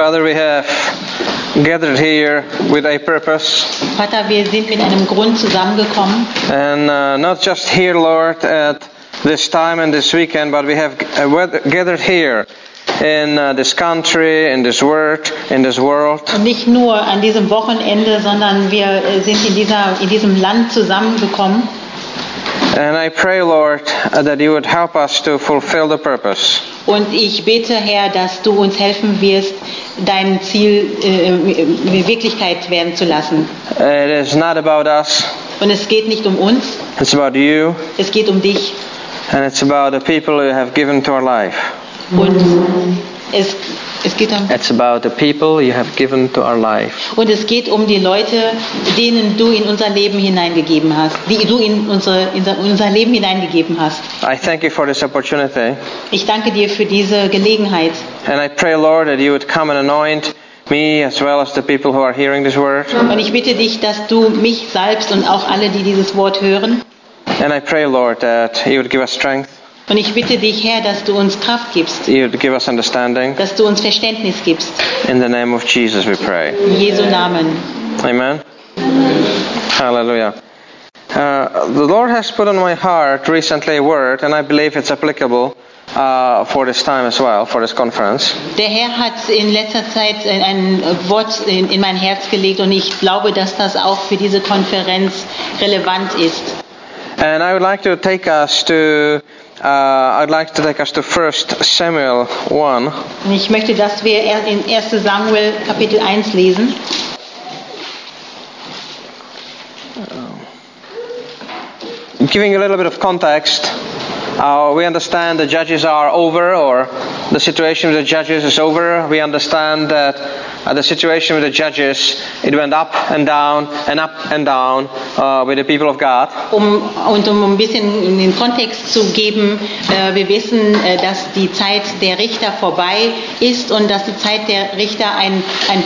Father, we have gathered here with a purpose. Vater, wir sind mit einem Grund zusammengekommen. And not just here, Lord, at this time and this weekend, but we have gathered here in this country, in this world, in this world. Und nicht nur an diesem Wochenende, sondern wir sind in diesem Land zusammengekommen. And I pray, Lord, that you would help us to fulfill the purpose. Und ich bete, Herr, dass du uns helfen wirst, dein Ziel Wirklichkeit werden zu lassen. It is not about us. Und es geht nicht um uns, It's about you. es geht um dich. And it's about the people you have given to our life. Und es geht um It's about the people you have given to our life. Und es geht um die Leute, denen du in unser Leben hineingegeben hast, die du in unser Leben hineingegeben hast. I thank you for this opportunity. Ich danke dir für diese Gelegenheit. And I pray, Lord, that you would come and anoint me as well as the people who are hearing this word. Und ich bitte dich, dass du mich salbst und auch alle, die dieses Wort hören. And I pray, Lord, that you would give us strength. Und ich bitte dich, Herr, dass du uns Kraft gibst, You would give us understanding. dass du uns Verständnis gibst. In the name of Jesus we pray. In Jesu Namen. Amen. Hallelujah. The Lord has put on my heart recently a word, and I believe it's applicable for this time as well, for this conference. Der Herr hat in letzter Zeit ein Wort in mein Herz gelegt und ich glaube, dass das auch für diese Konferenz relevant ist. And I would like to take us to 1 Samuel 1. Und ich möchte, dass wir in 1. Samuel Kapitel 1 lesen. Giving a little bit of context, we understand the judges are over, or the situation with the judges is over. We understand that the situation with the judges, it went up and down and up and down with the people of God. Um ein bisschen den Kontext zu geben, wir wissen, dass die Zeit der Richter vorbei ist und dass die Zeit der Richter ein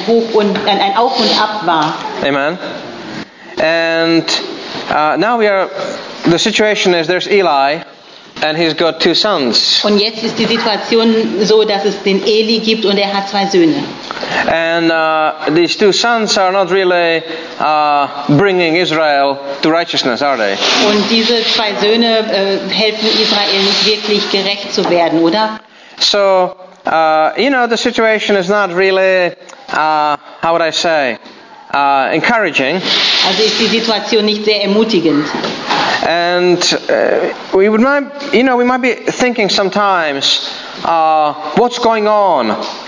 Auf und Ab war. Amen. And now the situation is there's Eli, and he's got 2 sons. Und jetzt ist die Situation so, dass es den Eli gibt und er hat 2 Söhne. And these 2 sons are not really bringing Israel to righteousness, are they? Und diese 2 Söhne helfen Israel nicht wirklich gerecht zu werden, oder? So, the situation is not really, how would I say, encouraging. Also ist die Situation nicht sehr ermutigend. And we might be thinking sometimes, what's going on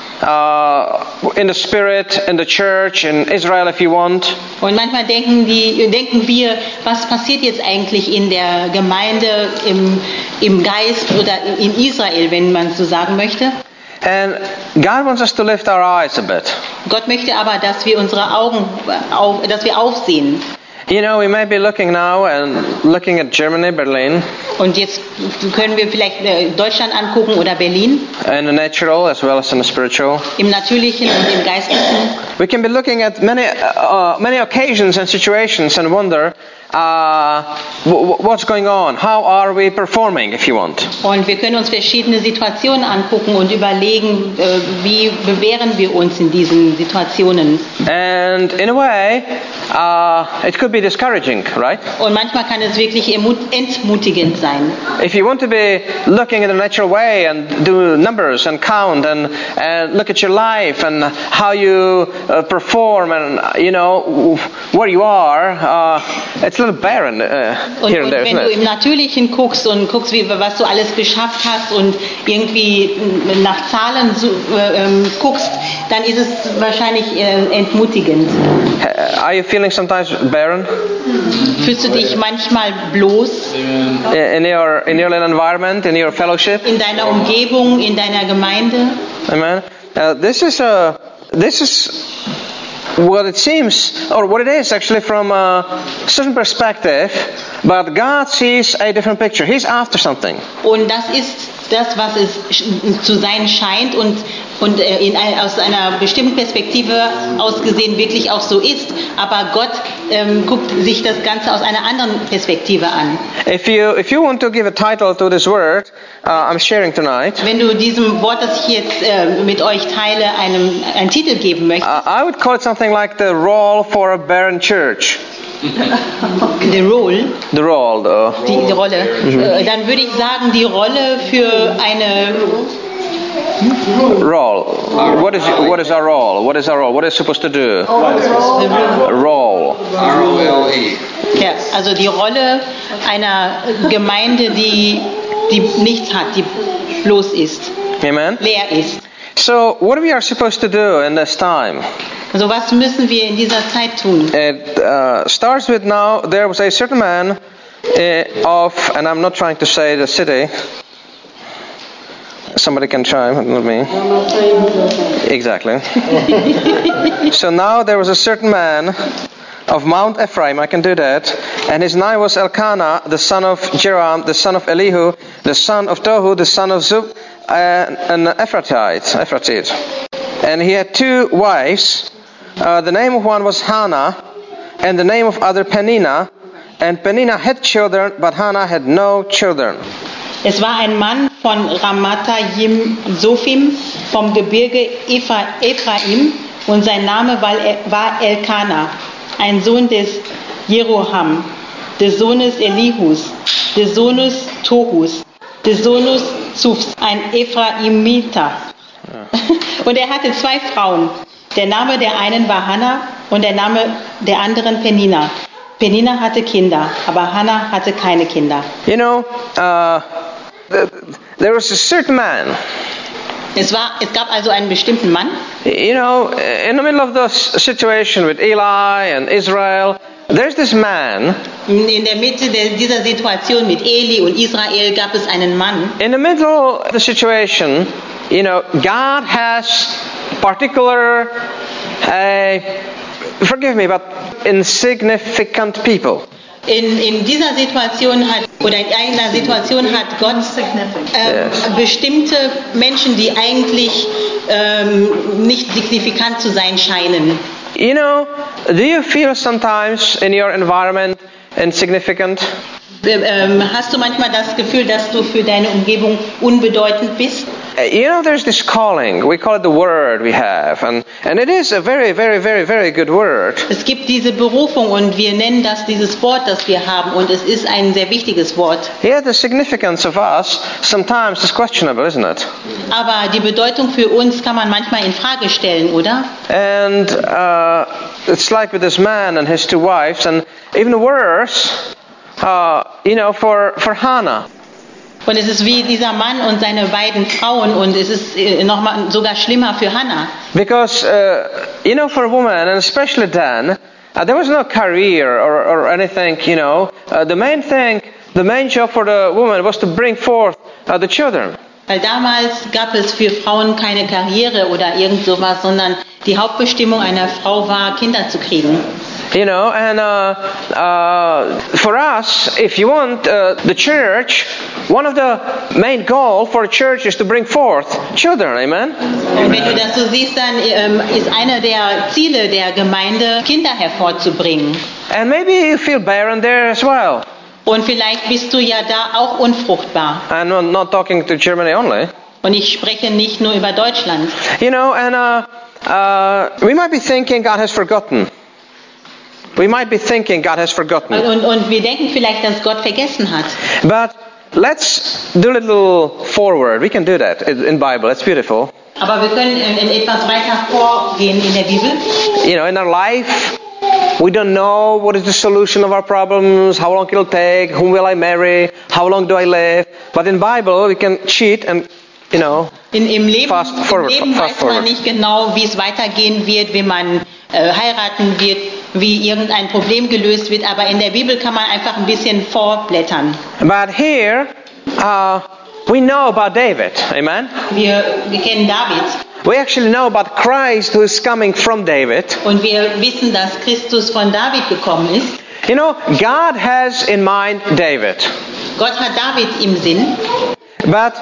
in the spirit, in the church, in Israel, if you want. Und manchmal denken wir, was passiert jetzt eigentlich in der Gemeinde, im Geist oder in Israel, wenn man so sagen möchte. And God wants us to lift our eyes a bit. Gott möchte aber, dass wir unsere Augen, dass wir aufsehen. We may be looking now and looking at Germany, Berlin. Und jetzt können wir vielleicht Deutschland angucken oder Berlin. In the natural as well as in the spiritual. Im Natürlichen und im Geistlichen. We can be looking at many occasions and situations and wonder what's going on. How are we performing, if you want? Und wir können uns verschiedene Situationen angucken und überlegen, wie bewähren wir uns in diesen Situationen. And in a way, it could be discouraging, right? Und manchmal kann es wirklich entmutigend sein. If you want to be looking in a natural way and do numbers and count and look at your life and how you perform and where you are, it's a little barren here and there, wenn isn't du it? im Natürlichen guckst und guckst, was du alles geschafft hast und irgendwie nach Zahlen guckst, dann ist es wahrscheinlich entmutigend. Are you feeling sometimes barren? Fühlst du dich manchmal bloß In your little environment, in your fellowship? in deiner Umgebung, in deiner Gemeinde? Amen. This is what it seems, or what it is actually from a certain perspective, but God sees a different picture. He's after something. Und das ist das, was es zu sein scheint und und aus einer bestimmten Perspektive aus gesehen wirklich auch so ist. Aber Gott guckt sich das Ganze aus einer anderen Perspektive an. If you want to give a title to this word, I'm sharing tonight. Wenn du diesem Wort, das ich jetzt mit euch teile, einen Titel geben möchtest, I would call it something like the role for a barren church. the role, The role, though. die Rolle, dann würde ich sagen, die Rolle für eine Role. What is our role? What is our role? What is supposed to do? Role. R-O-L-E. ja, also die Rolle einer Gemeinde, die nichts hat, die bloß ist, Amen. leer ist. So, what we are supposed to do in this time? Also was müssen wir in dieser Zeit tun? It starts with now. There was a certain man and I'm not trying to say the city. Somebody can try, not me. Exactly. So now there was a certain man of Mount Ephraim, I can do that, and his name was Elkanah, the son of Jeroham, the son of Elihu, the son of Tohu, the son of Zub, an Ephratite. And he had two wives. The name of one was Hannah, and the name of other Peninnah. And Peninnah had children, but Hannah had no children. Es war ein Mann von Ramatayim Sophim vom Gebirge Ephraim und sein Name war Elkanah, ein Sohn des Jeroham, des Sohnes Elihus, des Sohnes Tohus, des Sohnes Zufs, ein Ephraimiter. Und er hatte zwei Frauen. Der Name der einen war Hannah und der Name der anderen Peninnah. Peninnah hatte Kinder, aber Hannah hatte keine Kinder. You know, there was a certain man. Es gab also einen bestimmten Mann. You know, in the middle of the situation with Eli and Israel, there's this man. In der Mitte dieser Situation mit Eli und Israel gab es einen Mann. In the middle of the situation, you know, God has particular, forgive me, but insignificant people. In dieser Situation hat Gott bestimmte Menschen, die eigentlich nicht signifikant zu sein scheinen. You know, do you feel sometimes in your environment insignificant? Hast du manchmal das Gefühl, dass du für deine Umgebung unbedeutend bist? You know, there's this calling. We call it the word we have, and it is a very, very, very, very good word. Es gibt diese Berufung und wir nennen das dieses Wort, das wir haben, und es ist ein sehr wichtiges Wort. Yeah, the significance of us sometimes is questionable, isn't it? Aber die Bedeutung für uns kann man manchmal in Frage stellen, oder? And it's like with this man and his two wives, and even worse, you know, for Hannah. Und es ist wie dieser Mann und seine beiden Frauen, und es ist nochmal sogar schlimmer für Hannah. Because, you know, for a woman, and especially then, there was no career or anything, you know. The main job for the woman was to bring forth the children. Weil damals gab es für Frauen keine Karriere oder irgend sowas, sondern die Hauptbestimmung einer Frau war, Kinder zu kriegen. You know, and for us, if you want the church, one of the main goals for the church is to bring forth children, amen? Und wenn du das so siehst, dann ist einer der Ziele der Gemeinde, Kinder hervorzubringen. And maybe you feel barren there as well. Und vielleicht bist du ja da auch unfruchtbar. And I'm not talking to Germany only. Und ich spreche nicht nur über Deutschland. You know, and we might be thinking God has forgotten. We might be thinking God has forgotten. Und wir denken vielleicht, dass Gott vergessen hat. But let's do a little forward. We can do that in Bible. It's beautiful. Aber wir können etwas weiter vorgehen in der Bibel. You know, in our life, we don't know what is the solution of our problems, how long it'll take, whom will I marry, how long do I live. But in Bible, we can cheat and, you know, Im Leben fast forward. Weiß man nicht genau, wie es weitergehen wird, wie man heiraten wird, wie irgendein Problem gelöst wird. Aber in der Bibel kann man einfach ein bisschen vorblättern. But here, we know about David. Amen? Wir kennen David. We actually know about Christ who is coming from David. Und wir wissen, dass Christus von David gekommen ist. You know, God has in mind David. Gott hat David im Sinn. But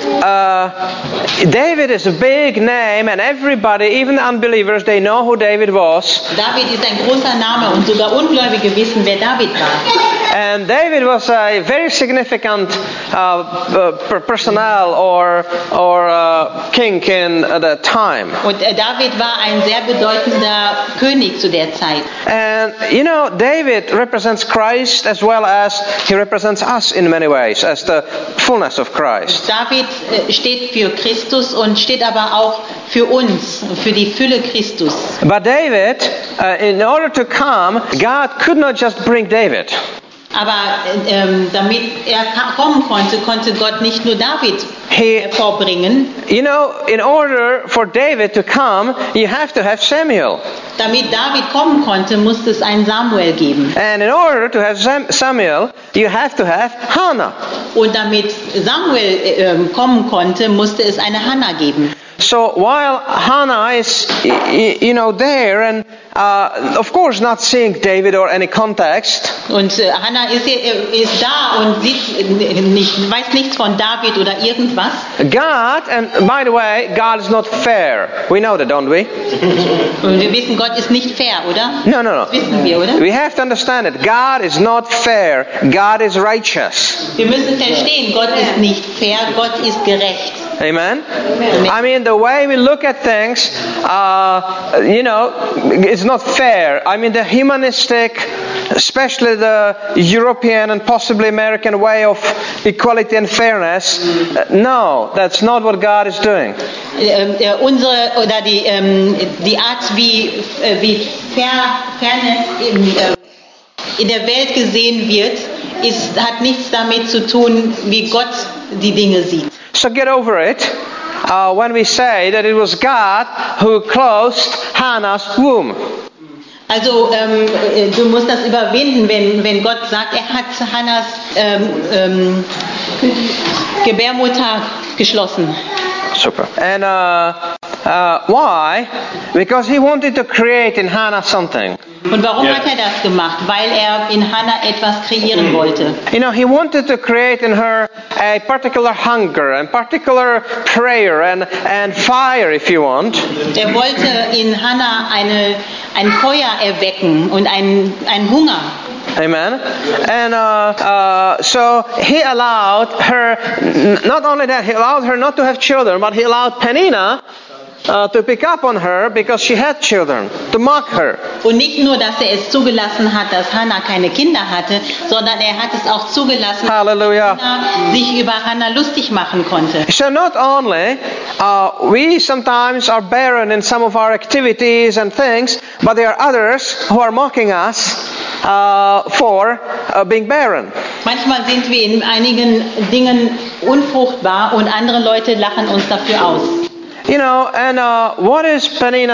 David is a big name, and everybody, even the unbelievers, they know who David was. David ist ein großer Name und sogar Ungläubige wissen, wer David war. And David was a very significant personnel or king in the time. Und David war ein sehr bedeutender König zu der Zeit. And you know, David represents Christ as well as he represents us in many ways as the fullness of Christ. David steht für Christus und steht aber auch für uns, für die Fülle Christus. But David, in order to come, God could not just bring David. Aber damit er kommen konnte, konnte Gott nicht nur David hervorbringen. You know, in order for David to come, you have to have Samuel. Damit David kommen konnte, musste es einen Samuel geben. And in order to have Samuel, you have to have Hannah. Und damit Samuel kommen konnte, musste es eine Hannah geben. So while Hannah is, you know, there and of course not seeing David or any context. Und Hannah ist da und weiß nichts von David oder irgendwas. God, and by the way, God is not fair. We know that, don't we? Und wir wissen, Gott ist nicht fair, oder? No. Das wissen wir, oder? We have to understand it. God is not fair. God is righteous. Wir müssen verstehen, Gott ist nicht fair, Gott ist gerecht. Amen? I mean, the way we look at things, you know, is not fair. I mean, the humanistic, especially the European and possibly American way of equality and fairness, no, that's not what God is doing. Die Art, wie Fairness in der Welt gesehen wird, hat nichts damit zu tun, wie Gott die Dinge sieht. So get over it when we say that it was God who closed Hannah's womb. Also du musst das überwinden, wenn Gott sagt, er hat Hannahs Gebärmutter geschlossen. Super. And why? Because he wanted to create in Hannah something. Und warum hat er das gemacht? Weil er in Hannah etwas kreieren wollte. You know, he wanted to create in her a particular hunger and particular prayer and fire, if you want. Er wollte in Hannah ein Feuer erwecken und einen Hunger. Amen. And so he allowed her, not only that, he allowed her not to have children, but he allowed Peninnah to pick up on her because she had children, to mock her. Und nicht nur, dass er es zugelassen hat, dass Hannah keine Kinder hatte, sondern er hat es auch zugelassen, Hallelujah. dass Hannah sich über Hannah lustig machen konnte. So not only we sometimes are barren in some of our activities and things, but there are others who are mocking us for being barren. Manchmal sind wir in einigen Dingen unfruchtbar und andere Leute lachen uns dafür aus. You know, and what is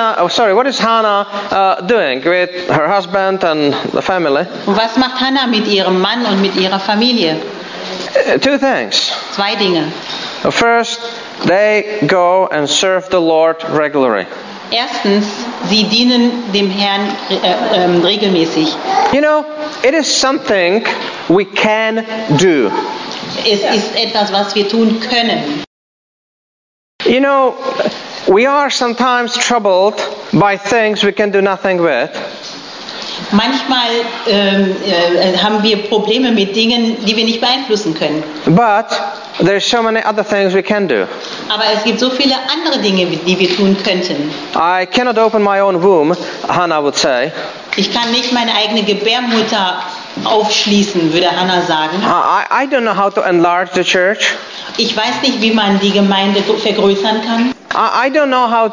Hannah doing with her husband and the family? Und was macht Hannah mit ihrem Mann und mit ihrer Familie? Two things. Zwei Dinge. First, they go and serve the Lord regularly. Erstens, sie dienen dem Herrn regelmäßig. You know, it is something we can do. Es ist etwas, was wir tun können. You know, we are sometimes troubled by things we can do nothing with. Manchmal haben wir Probleme mit Dingen, die wir nicht beeinflussen können. But there's so many other things we can do. Aber es gibt so viele andere Dinge, die wir tun könnten. I cannot open my own womb, Hannah would say. Ich kann nicht meine eigene Gebärmutter aufschließen, würde Hannah sagen. I don't know how to enlarge the church. Ich weiß nicht, wie man die Gemeinde vergrößern kann. I don't know how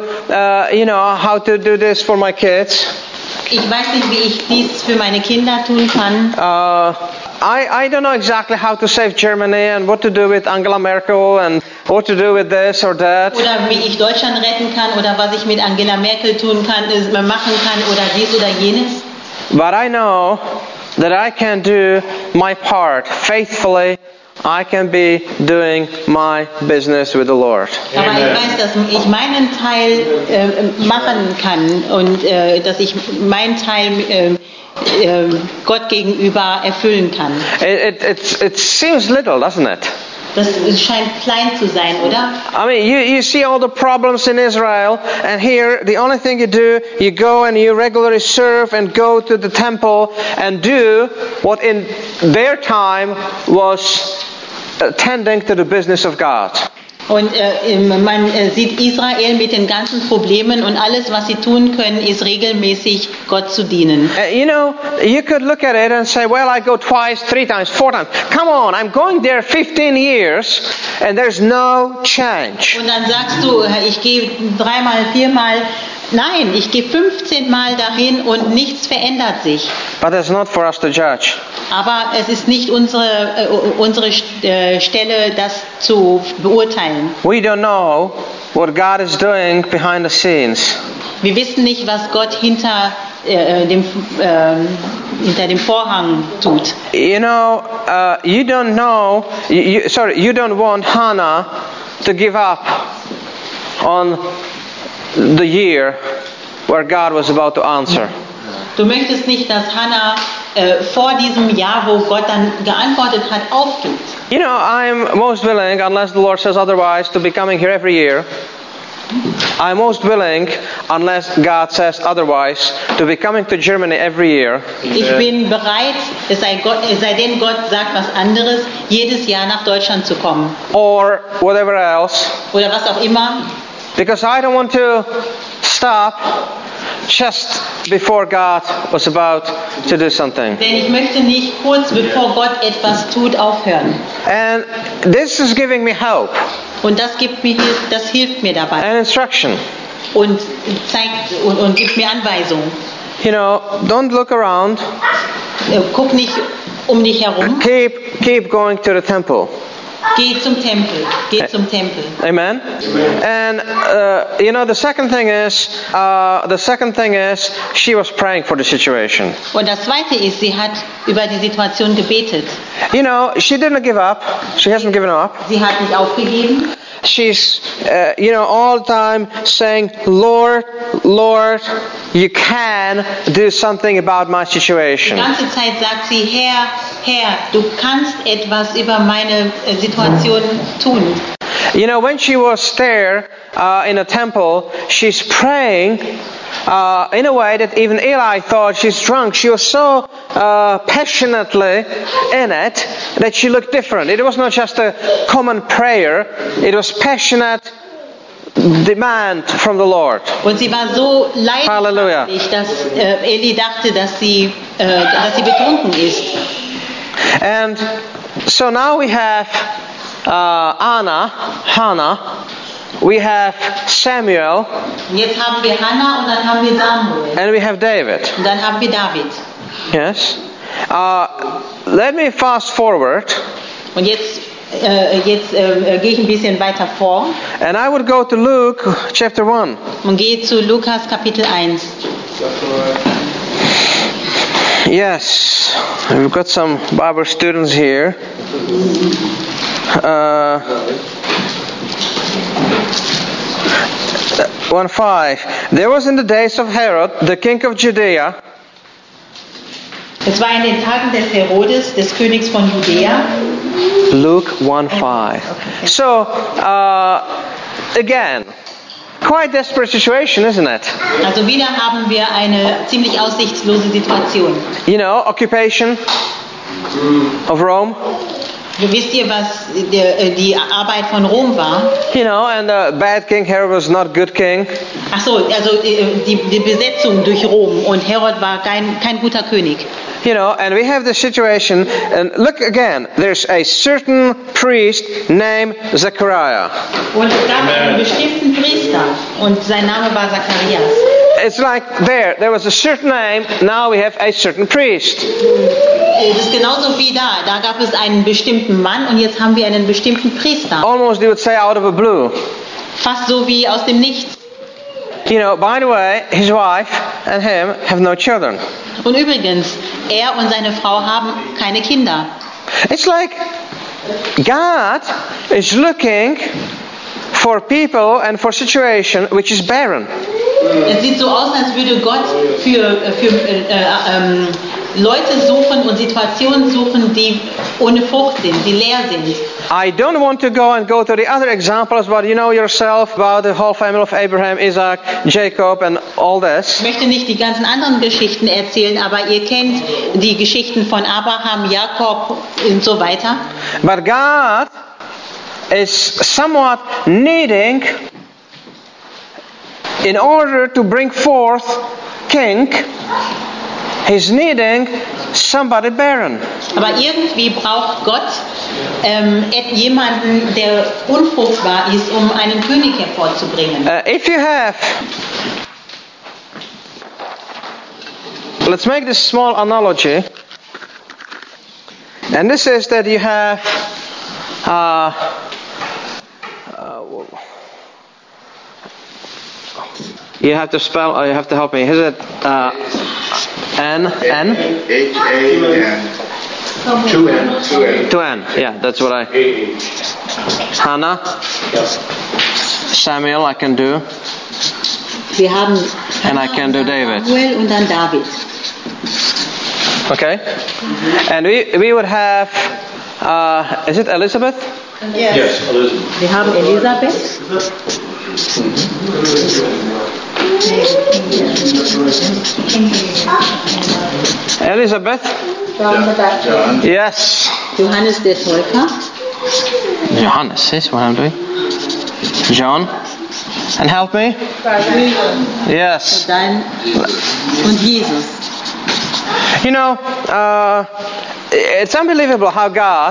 to do this for my kids. Ich weiß nicht, wie ich dies für meine Kinder tun kann. I don't know exactly how to save Germany and what to do with Angela Merkel and what to do with this or that. Oder wie ich Deutschland retten kann oder was ich mit Angela Merkel tun kann, machen kann oder dies oder jenes. But I know that I can do my part faithfully. I can be doing my business with the Lord. Aber ich weiß, dass ich meinen Teil machen kann und dass ich meinen Teil Gott gegenüber erfüllen kann. It seems little, doesn't it? Das scheint klein zu sein, oder? I mean, you see all the problems in Israel, and here the only thing you do, you go and you regularly serve and go to the temple and do what in their time was tending to the business of God. Und man sieht Israel mit den ganzen Problemen und alles, was sie tun können, ist regelmäßig Gott zu dienen. You know, you could look at it and say, well, I go twice, 3 times, 4 times. Come on, I'm going there 15 years and there's no change. Und dann sagst du, ich gehe 3-mal, 4-mal. Nein, ich gehe 15 Mal dahin und nichts verändert sich. But that's not for us to judge. Aber es ist nicht unsere Stelle, das zu beurteilen. We don't know what God is doing behind the scenes. Wir wissen nicht, was Gott hinter dem Vorhang tut. You know, you don't know. You don't want Hannah to give up on the year where God was about to answer. Du möchtest nicht, dass Hannah vor diesem Jahr, wo Gott dann geantwortet hat, aufgibt. You know, I'm most willing, unless the Lord says otherwise, to be coming here every year. I'm most willing, unless God says otherwise, to be coming to Germany every year. Ich bin bereit, es sei denn Gott sagt was anderes, jedes Jahr nach Deutschland zu kommen. Or whatever else. Oder was auch immer. Because I don't want to stop just before God was about to do something. Denn ich möchte nicht kurz bevor Gott etwas tut, aufhören. And this is giving me hope. Und das hilft mir dabei. And instruction. Und zeigt und gibt mir Anweisungen. You know, don't look around. Guck nicht um dich herum. Keep going to the temple. Geh zum Tempel. Geh zum Tempel. Amen. And you know, the second thing is, she was praying for the situation. Und das Zweite ist, sie hat über die Situation gebetet. You know, she didn't give up. She hasn't given up. Sie hat nicht aufgegeben. She's, you know, all the time saying, Lord, Lord, you can do something about my situation. Die ganze Zeit sagt sie, Herr, Herr, du kannst etwas über meine Situation tun. You know, when she was there in a temple, she's praying in a way that even Eli thought she's drunk. She was so passionately in it that she looked different. It was not just a common prayer. It was passionate demand from the Lord. Und sie war so leidenschaftlich, dass Eli dachte, dass sie betrunken ist. And so now we have Hannah, we have Samuel, und jetzt haben wir Hannah und dann haben wir Samuel. and we have David. Und dann haben wir David. Yes. Let me fast forward. Und jetzt gehe ich ein bisschen weiter vor And I would go to Luke chapter 1. und gehe zu Lukas Kapitel 1. Yes, we've got some Bible students here. 1:5. There was in the days of Herod, the king of Judea. Es war in den Tagen des Herodes, des Königs von Judäa. Luke 1:5. So, again, quite desperate situation, isn't it? Also wieder haben wir eine ziemlich aussichtslose Situation. You know, occupation of Rome. Wisst ihr, was die Arbeit von Rom war? You know, and the bad king Herod was not good king. Ach so, also die Besetzung durch Rom und Herod war kein guter König. You know, and we have the situation, and look again, there's a certain priest named Zechariah. Und es gab einen bestimmten Priester und sein Name war Zacharias. It's like there was a certain name, now we have a certain priest. Es ist genauso wie da gab es einen bestimmten Mann und jetzt haben wir einen bestimmten Priester. Almost you would say out of the blue. Fast so wie aus dem Nichts. You know, by the way, his wife and him have no children. Und übrigens, er und seine Frau haben keine Kinder. It's like God is looking for people and for situation which is barren. Es sieht so aus, als würde Gott für Leute suchen und Situationen suchen, die ohne Frucht sind, die leer sind. I don't want to go to the other examples, but you know yourself about the whole family of Abraham, Isaac, Jacob and all this. Ich möchte nicht die ganzen anderen Geschichten erzählen, aber ihr kennt die Geschichten von Abraham, Jakob und so weiter. But God is somewhat needing, in order to bring forth king, he's needing somebody barren. Aber irgendwie braucht Gott jemanden, der unfruchtbar ist, um einen König hervorzubringen. If you have, let's make this small analogy, and this is that you have you have to spell, you have to help me. Is it N? H-A-N. 2N. 2N, yeah, that's what I... Hannah, Samuel, I can do. Wir haben And I can do David. Samuel und dann David. Okay? And we would have, is it Elizabeth? Yes, Elizabeth. Wir haben Elisabeth. Elizabeth? John. Yes. Johannes der Täufer. Johannes is what I'm doing. John. And help me? Yes. Dann und Jesus. You know, it's unbelievable how God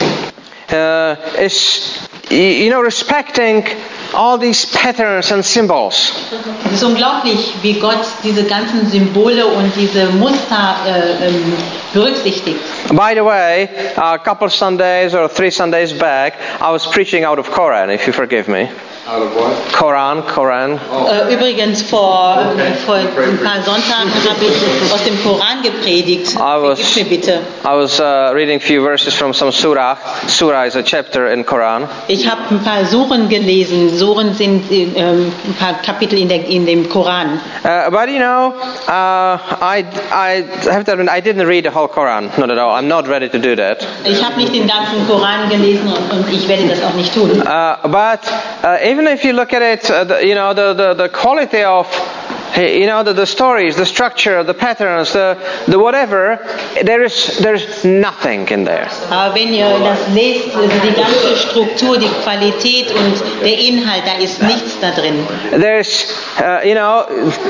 is, you know, respecting all these patterns and symbols. Es ist unglaublich, wie Gott diese ganzen Symbole und diese Muster berücksichtigt. By the way, a couple Sundays or 3 Sundays back, I was preaching out of Quran, if you forgive me. Out of what? Quran. Übrigens, vor ein paar Sonntagen habe ich aus dem Koran gepredigt. Vergib mir bitte. I was reading a few verses from some surah. Surah is a chapter in Quran. Ich habe ein paar Suren gelesen. Suren sind ein paar Kapitel in dem Koran. But you know, I have to admit, I didn't read the whole Quran. Not at all. I'm not ready to do that. Ich habe nicht den ganzen Koran gelesen und ich werde das auch nicht tun. But even if you look at it, you know, the quality of, you know, the stories, the structure, the patterns, the whatever, there's nothing in there. Aber wenn ihr das lest, also die ganze Struktur, die Qualität und der Inhalt, da ist nichts da drin. There's, you know,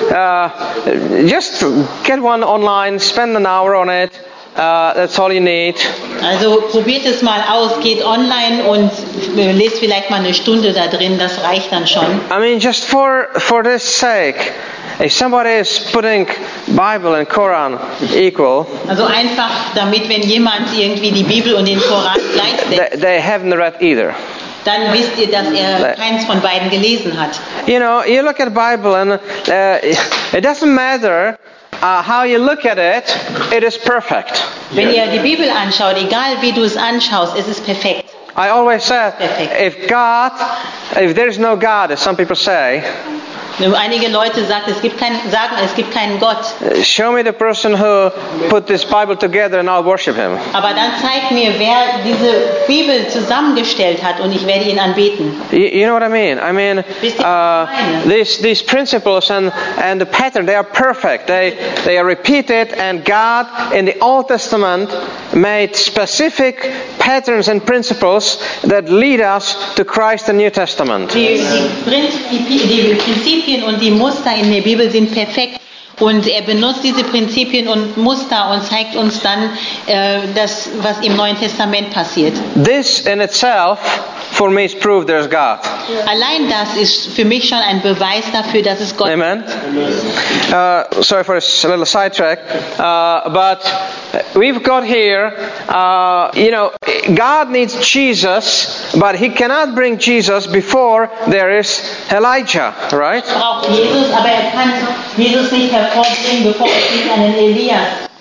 just get one online, spend an hour on it. That's all you need. Also probiert es mal aus, geht online und lest vielleicht mal eine Stunde da drin, das reicht dann schon. I mean, just for this sake, if somebody is putting Bible and Quran equal, Also einfach damit, wenn jemand irgendwie die Bibel und den Koran gleichsetzt, they haven't read either. dann wisst ihr, dass er keins von beiden gelesen hat. You know, you look at Bible and it doesn't matter how you look at it, it is perfect. Wenn ihr die Bibel anschaut, egal wie du es anschaust, es ist perfekt. I always said, if there is no God, as some people say, Einige Leute sagen, es gibt keinen Gott. show me the person who put this Bible together and I'll worship him. Aber dann zeigt mir, wer diese Bibel zusammengestellt hat und ich werde ihn anbeten. You know what I mean? I mean, these principles and the pattern, they are perfect. They are repeated, and God in the Old Testament made specific patterns and principles that lead us to Christ in the New Testament. Die Prinzipien und die Muster in der Bibel sind perfekt. Und er benutzt diese Prinzipien und Muster und zeigt uns dann das, was im Neuen Testament passiert. This in itself, for me, is proof there's God. Allein das ist für mich schon ein Beweis dafür, dass es Gott gibt. Amen. Sorry for a little sidetrack, but we've got here, you know, God needs Jesus, but He cannot bring Jesus before there is Elijah, right? Er braucht Jesus, aber er kann Jesus nicht hervorbringen, bevor es nicht einen Elias.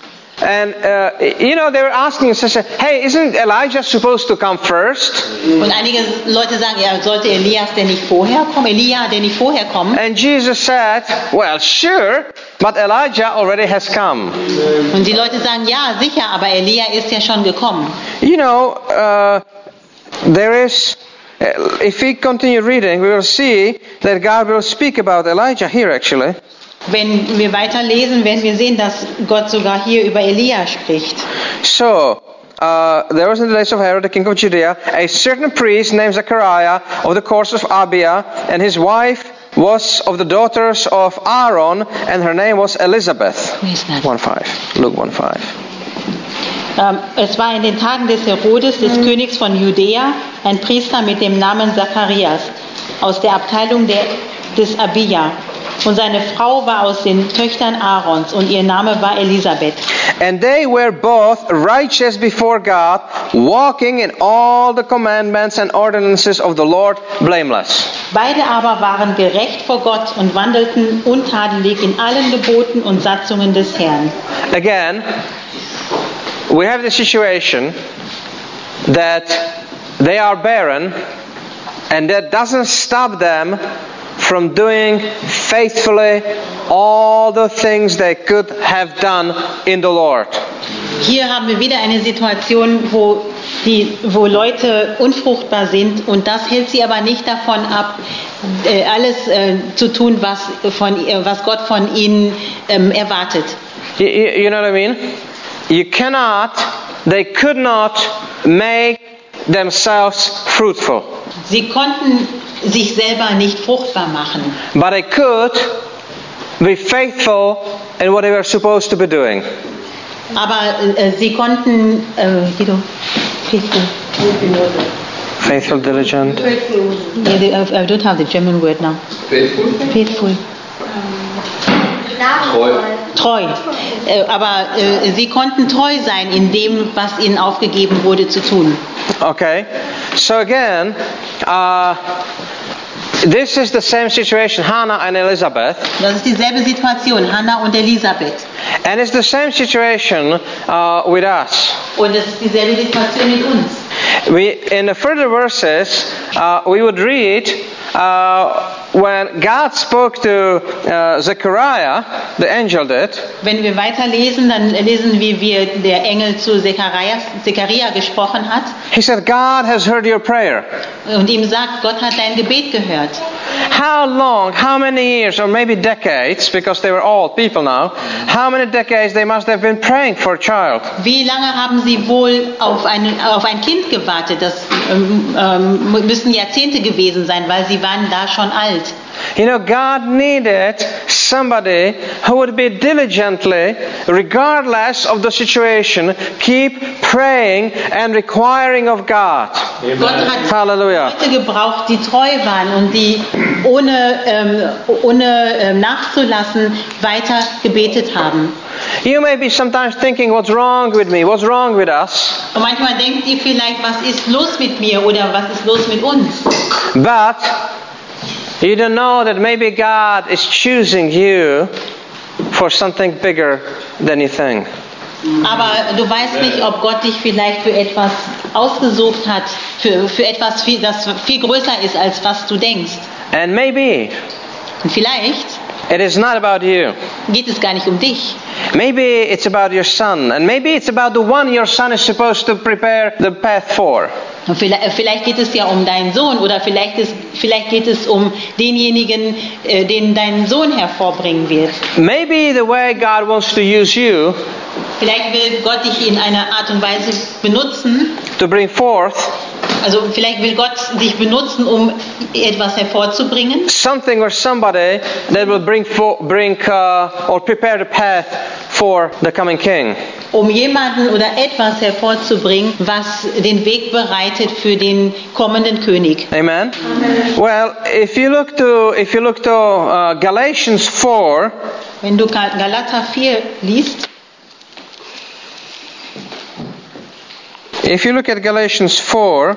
And they were asking, hey, isn't Elijah supposed to come first? Und einige Leute sagen, ja, sollte Elia denn nicht vorher kommen? And Jesus said, well, sure, but Elijah already has come. Und die Leute sagen, ja, sicher, aber Elia ist ja schon gekommen. There is, if we continue reading, we will see that God will speak about Elijah here actually. Wenn wir weiterlesen, werden wir sehen, dass Gott sogar hier über Elia spricht. So, there was in the days of Herod, the king of Judea, a certain priest named Zechariah of the course of Abia, and his wife was of the daughters of Aaron, and her name was Elizabeth. 1:5. Luke 1:5. Es war in den Tagen des Herodes, des Königs von Judäa, ein Priester mit dem Namen Zacharias aus der Abteilung des Abia. Und seine Frau war aus den Töchtern Aarons und ihr Name war Elisabeth. And they were both righteous before God, walking in all the commandments and ordinances of the Lord blameless. Beide aber waren gerecht vor Gott und wandelten untadelig in allen Geboten und Satzungen des Herrn. Again, we have the situation that they are barren, and that doesn't stop them from doing faithfully all the things they could have done in the Lord. Hier haben wir wieder eine Situation, wo Leute unfruchtbar sind, und das hält sie aber nicht davon ab, alles zu tun, was Gott von ihnen erwartet. You know what I mean? They could not make themselves fruitful. Sie konnten sich selber nicht fruchtbar machen. But they could be faithful in what they were supposed to be doing. Aber sie konnten, faithful, diligent. Yeah, I don't have the German word now. Faithful. Treu. Aber sie konnten treu sein in dem, was ihnen aufgegeben wurde zu tun. Okay. So again, this is the same situation, Hannah and Elizabeth. Das ist dieselbe Situation, Hannah und Elisabeth. And it's the same situation with us. Und es ist dieselbe Situation mit uns. In the further verses, we would read when God spoke to Zechariah, the angel did. Wenn wir weiterlesen, dann lesen wir, wie der Engel zu Zechariah gesprochen hat. He said, God has heard your prayer. Und ihm sagt, Gott hat dein Gebet gehört. How long, how many years, or maybe decades, because they were old people now, how many decades they must have been praying for a child? Wie lange haben sie wohl auf ein Kind gewartet? Das müssen Jahrzehnte gewesen sein, weil sie waren da schon alt. You know, God needed somebody who would be diligently, regardless of the situation, keep praying and requiring of God. Amen. Gott hat Hallelujah. Leute gebraucht, die treu waren und die ohne nachzulassen weiter gebetet haben. You may be sometimes thinking, what's wrong with me? What's wrong with us? Und manchmal denkt ihr vielleicht, was ist los mit mir oder was ist los mit uns? But you don't know that maybe God is choosing you for something bigger than you think. Aber du weißt nicht, ob Gott dich vielleicht für etwas ausgesucht hat, für etwas, das viel größer ist, als was du denkst. And maybe Und vielleicht it is not about you. geht es gar nicht um dich. Maybe it's about your son, and maybe it's about the one your son is supposed to prepare the path for. Und vielleicht geht es ja um deinen Sohn, oder vielleicht geht es um denjenigen, den dein Sohn hervorbringen wird. Maybe the way God wants to use you Vielleicht will Gott dich in einer Art und Weise benutzen. to bring forth Also vielleicht will Gott dich benutzen, um etwas hervorzubringen. something or somebody that will bring or prepare the path for the coming king. Um jemanden oder etwas hervorzubringen, was den Weg bereitet für den kommenden König. Amen. Well, if you look to Galatians 4, Wenn du Galater 4 liest, if you look at Galatians 4,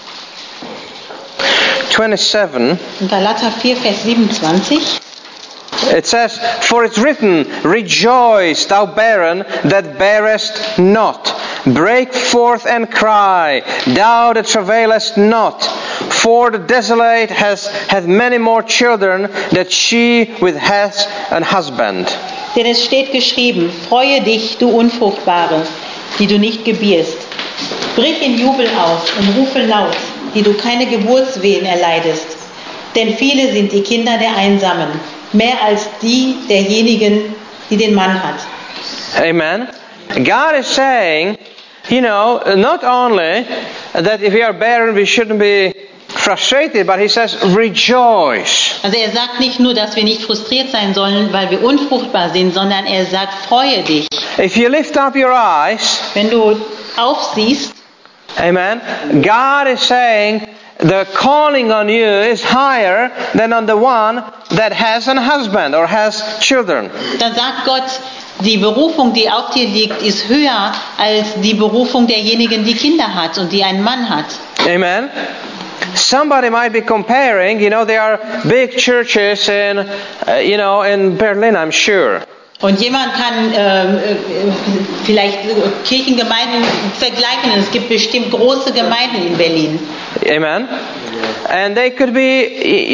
Galater 4, Vers 27. It says, "For it's written, rejoice, thou barren that bearest not. Break forth and cry, thou that travailest not. For the desolate hath many more children that she with hath an husband." Denn es steht geschrieben, freue dich, du Unfruchtbare, die du nicht gebierst. Brich in Jubel aus und rufe laut, die du keine Geburtswehen erleidest. Denn viele sind die Kinder der Einsamen, mehr als die derjenigen, die den Mann hat. Amen. God is saying, not only that if we are barren we shouldn't be frustrated, but he says rejoice. Also er sagt nicht nur, dass wir nicht frustriert sein sollen, weil wir unfruchtbar sind, sondern er sagt, freue dich. If you lift up your eyes, wenn du aufsiehst, amen, God is saying the calling on you is higher than on the one that has a husband or has children. Dann sagt Gott, die Berufung, die auf dir liegt, ist höher als die Berufung derjenigen, die Kinder hat und die einen Mann hat. Amen. Somebody might be comparing, there are big churches in Berlin, I'm sure. Und jemand kann vielleicht Kirchengemeinden vergleichen. Es gibt bestimmt große Gemeinden in Berlin. Amen. And they could be,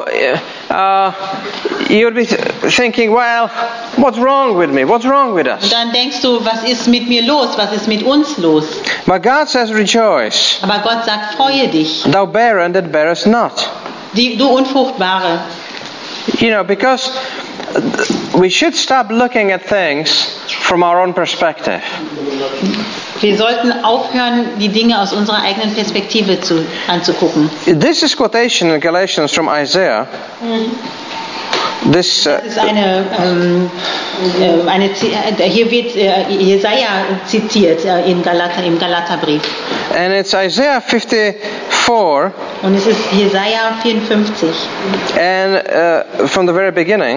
you would be thinking, well, what's wrong with me? What's wrong with us? Und dann denkst du, was ist mit mir los? Was ist mit uns los? But God says, rejoice. Aber Gott sagt, freue dich. Thou barren that bearest not. Du Unfruchtbare. Because we should stop looking at things from our own perspective. Wir sollten aufhören, die Dinge aus unserer eigenen Perspektive anzugucken. This is quotation in Galatians from Isaiah. Das ist hier wird Jesaja zitiert im Galaterbrief. And it's Isaiah 54. Und es ist Jesaja 54. And from the very beginning.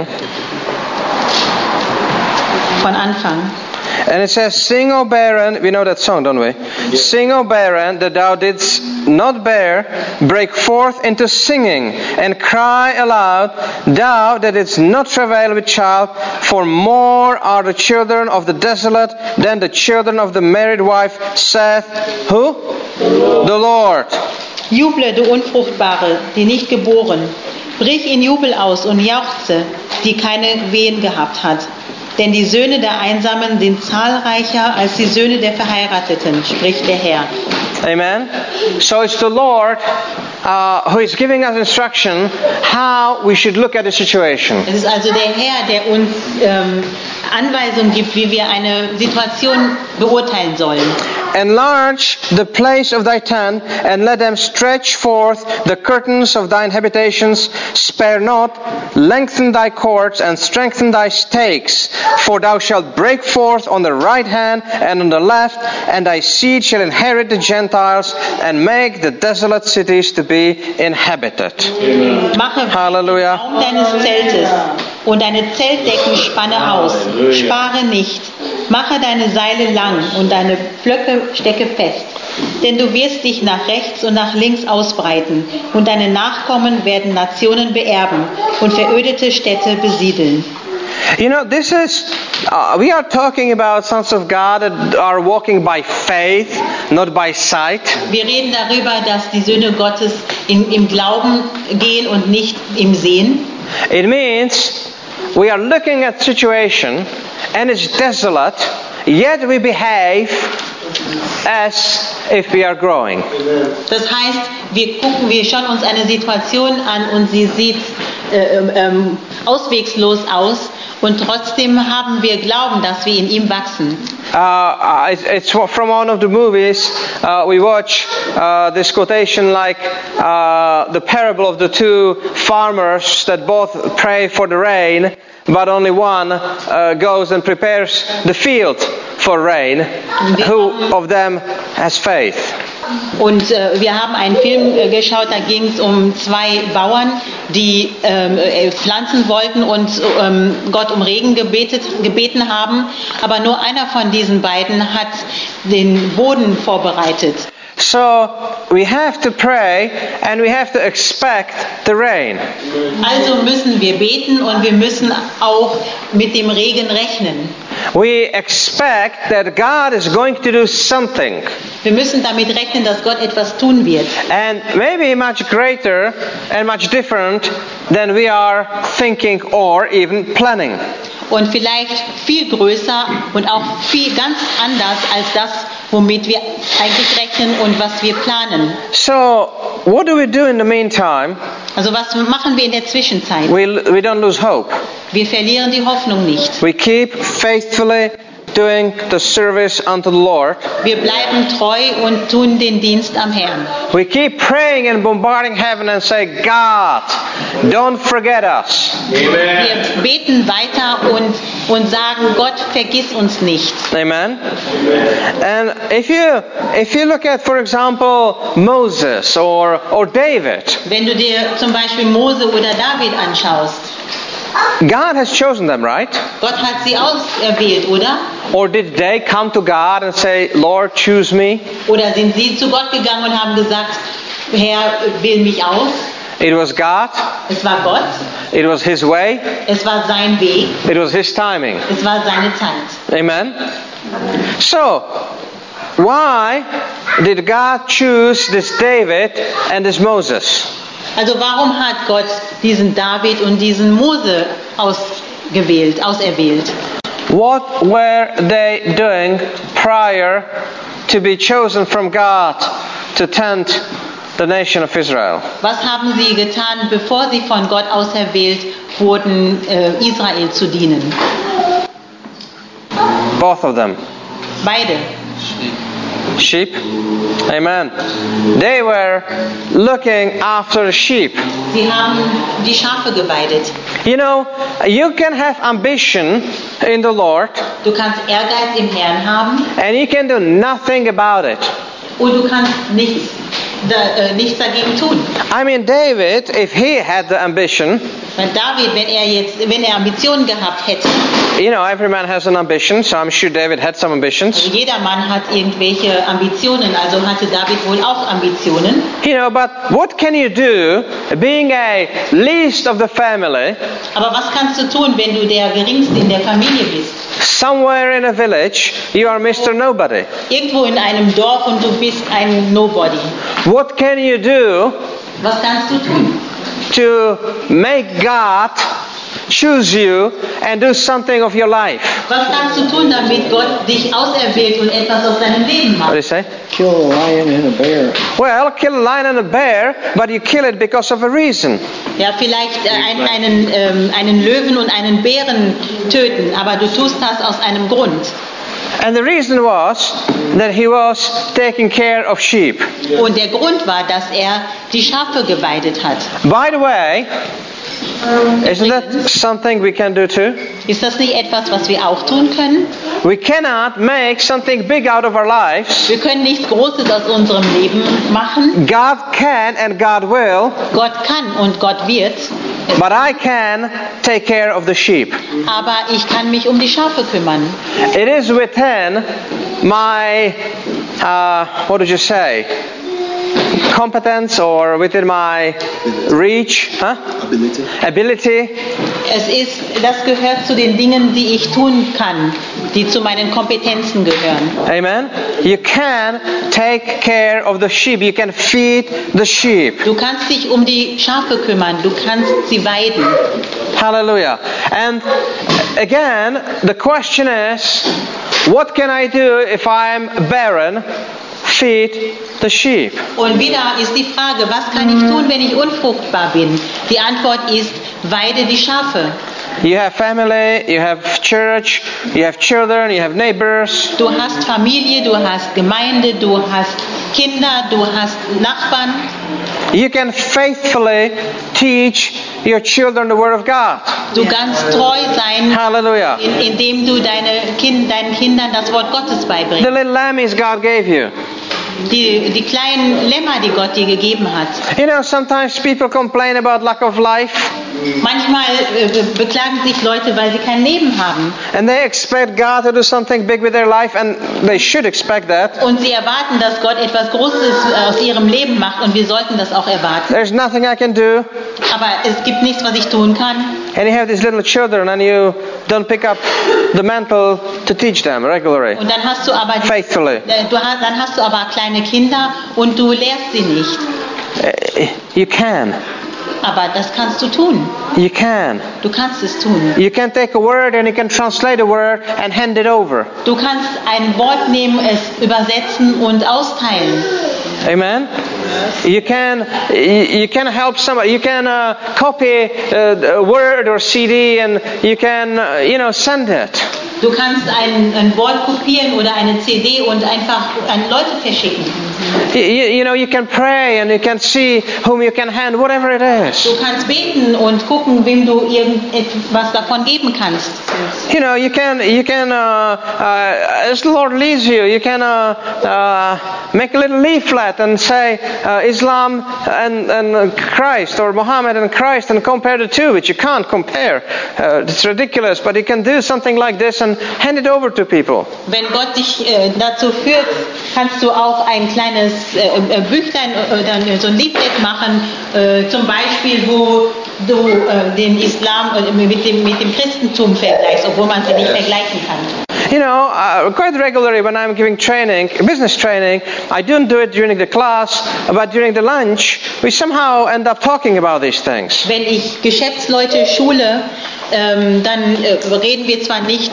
Von Anfang. And it says, "Sing, O barren," we know that song, don't we? Yeah. "Sing, O barren, that thou didst not bear, break forth into singing, and cry aloud, thou that didst not travail with child, for more are the children of the desolate than the children of the married wife, saith," who? The Lord. Juble, du Unfruchtbare, die nicht geboren. Brich in Jubel aus und jauchze, die keine Wehen gehabt hat. Denn die Söhne der Einsamen sind zahlreicher als die Söhne der Verheirateten, spricht der Herr. Amen. So it's the Lord who is giving us instruction how we should look at the situation. Es ist also der Herr, der uns Anweisungen gibt, wie wir eine Situation beurteilen sollen. Enlarge the place of thy tent, and let them stretch forth the curtains of thine habitations. Spare not, lengthen thy cords, and strengthen thy stakes. For thou shalt break forth on the right hand and on the left, and thy seed shall inherit the Gentiles, and make the desolate cities to be inhabited. Mache Halleluja. Den Raum deines Zeltes und deine Zeltdecken spanne aus. Spare nicht. Mache deine Seile lang und deine Pflöcke stecke fest. Denn du wirst dich nach rechts und nach links ausbreiten, und deine Nachkommen werden Nationen beerben und verödete Städte besiedeln. This is, we are talking about sons of God that are walking by faith, not by sight. Wir reden darüber, dass die Söhne Gottes im Glauben gehen und nicht im Sehen. It means we are looking at situation and it's desolate, yet we behave as if we are growing. Das heißt, wir schauen uns eine Situation an und sie sieht auswegslos aus, und trotzdem haben wir Glauben, dass wir in ihm wachsen. It's from one of the movies we watch this quotation like the parable of the two farmers that both pray for the rain, but only one goes and prepares the field for rain. Who of them has faith? Und wir haben einen Film geschaut, da ging es um zwei Bauern, die pflanzen wollten und Gott um Regen gebeten haben, aber nur einer von diesen beiden hat den Boden vorbereitet. So we have to pray and we have to expect the rain. Also müssen wir beten und wir müssen auch mit dem Regen rechnen. We expect that God is going to do something. Wir müssen damit rechnen, dass Gott etwas tun wird. And maybe much greater and much different than we are thinking or even planning. Und vielleicht viel größer und auch viel ganz anders als das, womit wir eigentlich rechnen und was wir planen. So, what do we do in the meantime? Also was machen wir in der Zwischenzeit? We don't lose hope. Wir verlieren die Hoffnung nicht. We keep faithfully doing the service unto the Lord. Wir bleiben treu und tun den Dienst am Herrn. We keep praying and bombarding heaven and say, God, don't forget us. Wir beten weiter und sagen, Gott, vergiss uns nicht. Amen. And if you look at, for example, Moses or David, Wenn du dir zum Beispiel Mose oder David anschaust, God has chosen them, right? Gott hat sie auserwählt, oder? Or did they come to God and say, Lord, choose me? Oder sind sie zu Gott gegangen und haben gesagt, Herr, wähl mich aus? It was God. Es war Gott, It was His way. es war sein Weg, It was His timing. es war seine Zeit. Amen. So, why did God choose this David and this Moses? Also warum hat Gott diesen David und diesen Mose auserwählt? What were they doing prior to be chosen from God to tend the nation of Israel? Was haben sie getan, bevor sie von Gott auserwählt wurden, Israel zu dienen? Both of them. Beide. Sheep. Amen. They were looking after the sheep. Sie haben die Schafe geweidet. You know, you can have ambition in the Lord Du kannst Ehrgeiz im Herrn haben and you can do nothing about it. und du kannst nichts dagegen tun. I mean, David, if he had the ambition, Weil David, wenn er Ambitionen gehabt hätte, you know, every man has an ambition, so I'm sure David had some ambitions. also jeder Mann hat irgendwelche Ambitionen, also hatte David wohl auch Ambitionen. You know, but what can you do being a least of the family, Aber was kannst du tun, wenn du der Geringste in der Familie bist? somewhere in a village, you are Mr. Nobody. Irgendwo in einem Dorf und du bist ein Nobody. What can you do Was kannst du tun? to make God choose you and do something of your life? Was kannst du tun, damit Gott dich auserwählt und etwas aus deinem Leben What do macht? you say? Kill a lion and a bear. Well, kill a lion and a bear, but you kill it because of a reason. Ja, vielleicht einen Löwen und einen Bären töten, aber du tust das aus einem Grund. And the reason was that he was taking care of sheep. Und der Grund war, dass er die Schafe geweidet hat. By the way, isn't that something we can do too? Ist das nicht etwas, was wir auch tun können? We cannot make something big out of our lives. Wir können nichts Großes aus unserem Leben machen. God can and God will, Gott kann und Gott wird. but I can take care of the sheep. Aber ich kann mich um die Schafe kümmern. It is within my, what did you say? Competence or within my reach? Huh? Ability. Das gehört zu den Dingen, die ich tun kann, die zu meinen Kompetenzen gehören. Amen. You can take care of the sheep. You can feed the sheep. Du kannst dich um die Schafe kümmern, du kannst sie weiden. Hallelujah. And again, the question is, what can I do if I'm barren? Feed the sheep. Und wieder ist die Frage, was kann ich tun, wenn ich unfruchtbar bin? Die Antwort ist, weide die Schafe. You have family, you have church, you have children, you have neighbors. Du hast Familie, du hast Gemeinde, du hast Kinder, du hast Nachbarn. You can faithfully teach your children the Word of God. Du kannst treu sein, Hallelujah. indem du deinen Kindern das Wort Gottes The beibringst. little lambs God gave you. Die kleinen Lämmer, die Gott dir gegeben hat. You know, sometimes people complain about lack of life. Manchmal beklagen sich Leute, weil sie kein Leben haben. And they expect God to do something big with their life, and they should expect that. Und sie erwarten, dass Gott etwas Großes aus ihrem Leben macht, und wir sollten das auch erwarten. There's nothing I can do. Aber es gibt nichts, was ich tun kann. And you have these little children, and you don't pick up the mantle to teach them regularly, Und dann hast du aber faithfully. dann hast du aber kleine Kinder und du lehrst sie nicht. You can. Aber das kannst du tun. You can. Du kannst es tun. You can take a word and you can translate a word and hand it over. Du kannst ein Wort nehmen, es übersetzen und austeilen. Amen. You can help somebody. You can copy a word or CD and you can send it. Du kannst ein Wort kopieren oder eine CD und einfach an Leute verschicken. You can pray and you can see whom you can hand, whatever it is. Du kannst beten und gucken, wem du irgendetwas davon geben kannst. You can as the Lord leads you, you can make a little leaflet and say Islam and Christ, or Muhammad and Christ, and compare the two, which you can't compare. It's ridiculous, but you can do something like this and hand it over to people. Wenn Gott dich dazu führt, kannst du auch ein kleines Büchlein oder so ein Leaflet machen, zum Beispiel, wo du den Islam mit dem Christentum vergleichst, obwohl man sie nicht vergleichen kann. Quite regularly when I'm giving training, business training, I don't do it during the class, but during the lunch, we somehow end up talking about these things. Wenn ich Geschäftsleute schule, dann reden wir zwar nicht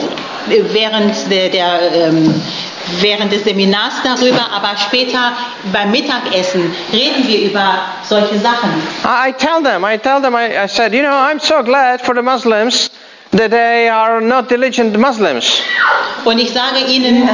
während des Seminars darüber, aber später beim Mittagessen reden wir über solche Sachen. I tell them, I said, I'm so glad for the Muslims that they are not diligent Muslims. Und ich sage ihnen,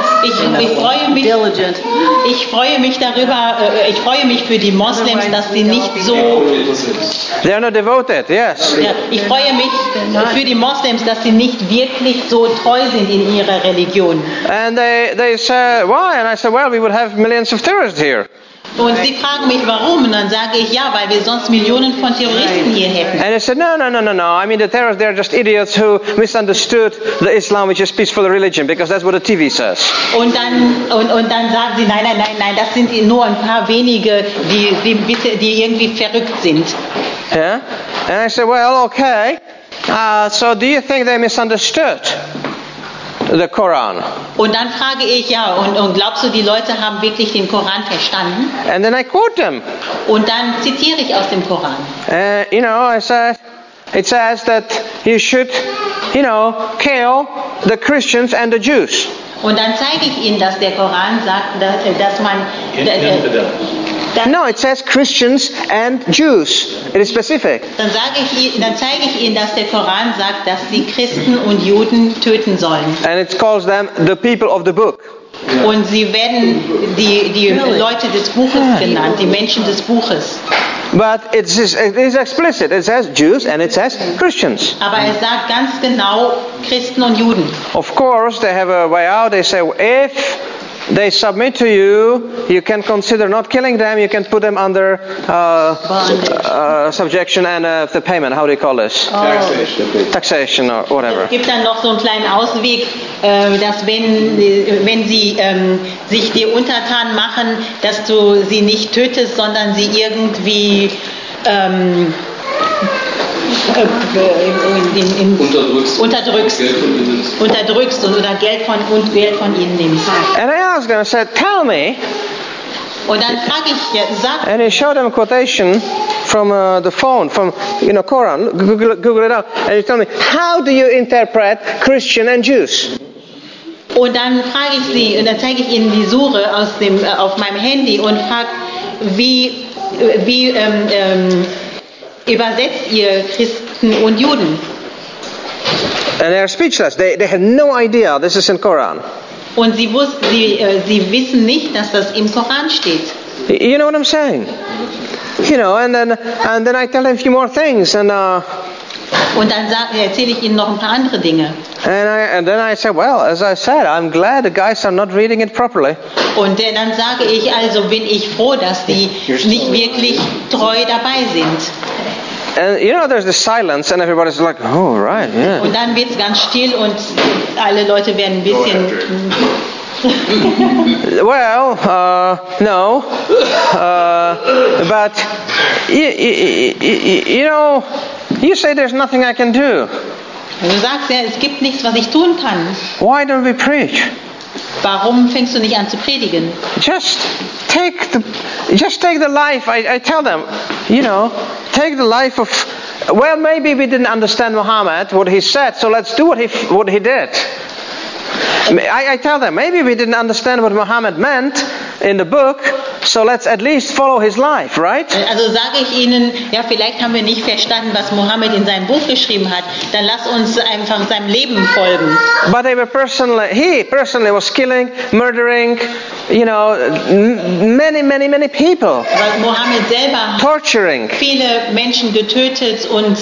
ich freue mich darüber, ich freue mich für die Moslems, dass sie nicht so... They are not devoted, yes. Ja, ich freue mich für die Moslems, dass sie nicht wirklich so treu sind in ihrer Religion. And they say, why? And I said, well, we would have millions of terrorists here. Und sie fragen mich, warum? Und dann sage ich, ja, weil wir sonst Millionen von Terroristen hier hätten. And I said, no. I mean, the terrorists, they're just idiots who misunderstood the Islam, which is peaceful religion, because that's what the TV says. Und dann sagen sie, nein, das sind nur ein paar wenige, die irgendwie verrückt sind. Yeah? And I said, well, okay. So do you think they misunderstood the Quran? Und dann frage ich, ja, und glaubst du, die Leute haben wirklich den Koran verstanden? And then I quote them. Und dann zitiere ich aus dem Koran. I said, it says that you should, kill the Christians and the Jews. Und dann zeige ich ihnen, dass der Koran sagt, dass man... No, it says Christians and Jews. It is specific. Dann zeige ich ihnen, dass der Koran sagt, dass sie Christen und Juden töten sollen. And it calls them the people of the book. Und sie werden die Leute des Buches genannt, die Menschen des Buches. But it is explicit. It says Jews and it says Christians. Aber es sagt ganz genau Christen und Juden. Of course, they have a way out. They say, if they submit to you, you can consider not killing them. You can put them under subjection and the payment. How do you call this? Taxation or whatever. Es gibt dann noch so einen kleinen Ausweg, dass wenn sie sich dir untertan machen, dass du sie nicht tötest, sondern sie irgendwie unterdrückst oder Geld von ihnen nimmst. And I asked them, I said, tell me. Und dann frage ich, sag. And he showed them a quotation from the phone, from Quran. Google it out. And he told me, how do you interpret Christian and Jews? Und dann frage ich sie, und dann zeige ich ihnen die Sure auf meinem Handy und frage, wie übersetzt ihr Christen und Juden? And they're speechless. They have no idea this is in Quran. Und sie wissen nicht, dass das im Koran steht. You know what I'm saying? And then I tell them a few more things, and Und dann erzähle ich ihnen noch ein paar andere Dinge. And then I said, well, as I said, I'm glad the guys are not reading it properly. Und dann sage ich, also bin ich froh, dass die nicht wirklich treu dabei sind. And there's this silence and everybody's like, oh, right, yeah. Und dann wird es ganz still und alle Leute werden ein bisschen... Well, no, but you say there's nothing I can do. Du sagst ja, es gibt nichts, was ich tun kann. Why don't we preach? Warum fängst du nicht an zu predigen? Just take the life. I tell them, take the life of. Well, maybe we didn't understand Muhammad, what he said, so let's do what he did. I tell them, maybe we didn't understand what Muhammad meant in the book, so let's at least follow his life, right? Also sage ich ihnen, ja, vielleicht haben wir nicht verstanden, was Mohammed in seinem Buch geschrieben hat, dann lass uns einfach seinem Leben folgen. But he personally was killing, murdering, many people. Weil Mohammed selber torturing. Viele Menschen getötet und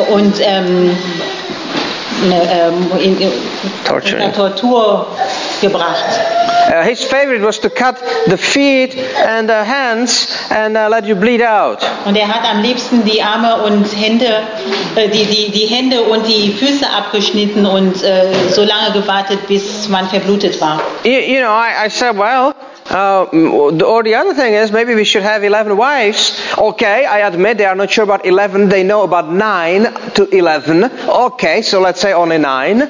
Tortur gebracht. His favorite was to cut the feet and the hands and let you bleed out. Und er hat am liebsten die Arme und Hände, die Hände und die Füße abgeschnitten und so lange gewartet, bis man verblutet war. I said, well. Or the other thing is, maybe we should have 11 wives. Okay, I admit they are not sure about 11. They know about 9 to 11. Okay, so let's say only 9.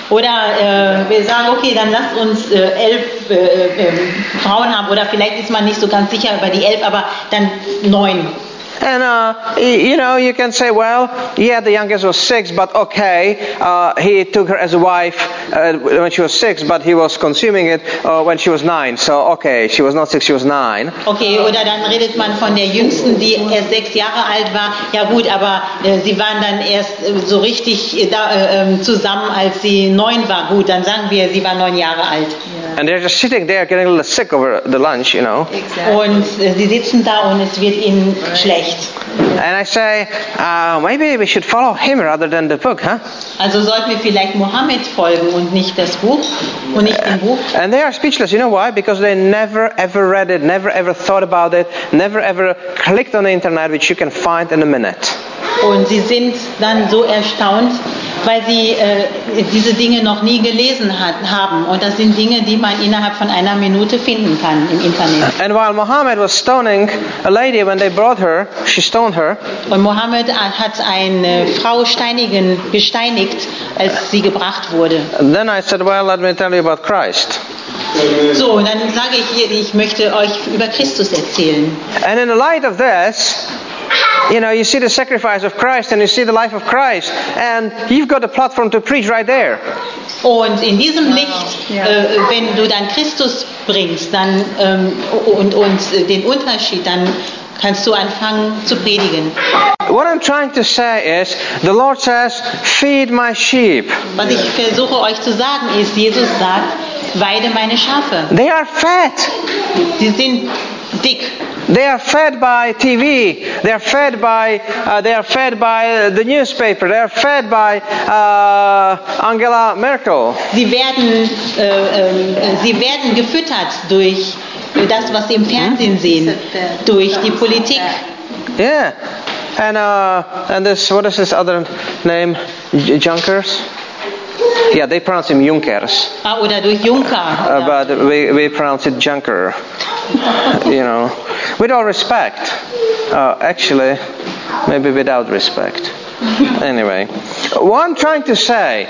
Oder wir sagen, okay, dann lasst uns 11 Frauen haben. Oder vielleicht ist man nicht so ganz sicher über die 11, aber dann 9. And you can say, well, yeah, the youngest was 6, but okay, he took her as a wife when she was 6, but he was consuming it when she was 9. So okay, she was not 6, she was 9. Okay, oder dann redet man von der Jüngsten, die erst 6 Jahre alt war. Ja gut, aber sie waren dann erst so richtig zusammen, als sie 9 war. Gut, dann sagen wir, sie war 9 Jahre alt. Yeah. And they're just sitting there getting a little sick over the lunch, Exactly. Und sie sitzen da und es wird ihnen schlecht. And I say, maybe we should follow him rather than the book, huh? Also sollten wir vielleicht Mohammed folgen und nicht das Buch und nicht dem Buch. And they are speechless. You know why? Because they never ever read it, never ever thought about it, never ever clicked on the internet, which you can find in a minute. Und sie sind dann so erstaunt, weil sie diese Dinge noch nie gelesen haben. Und das sind Dinge, die man innerhalb von einer Minute finden kann im Internet. And while Muhammad was stoning a lady when they brought her, she stoned her. Und Mohammed hat eine Frau gesteinigt, als sie gebracht wurde. And then I said, well, let me tell you about Christ. So, und dann sage ich möchte euch über Christus erzählen. And in the light of this, you see the sacrifice of Christ and you see the life of Christ, and you've got a platform to preach right there. Und in diesem Licht, wenn du dann Christus bringst, dann und den Unterschied, dann kannst du anfangen zu predigen. What I'm trying to say is, the Lord says, feed my sheep. Was ich versuche euch zu sagen ist, Jesus sagt, weide meine Schafe. They are fat. Sie sind dick. They are fed by TV. They are fed by the newspaper. They are fed by Angela Merkel. Sie werden gefüttert durch das, was sie im Fernsehen sehen, durch die Politik. Yeah, and this, what is this other name? Junkers. Yeah, they pronounce him Junkers. Oder durch Juncker. But we pronounce it Junker. With all respect. Actually, maybe without respect. Anyway, what I'm trying to say,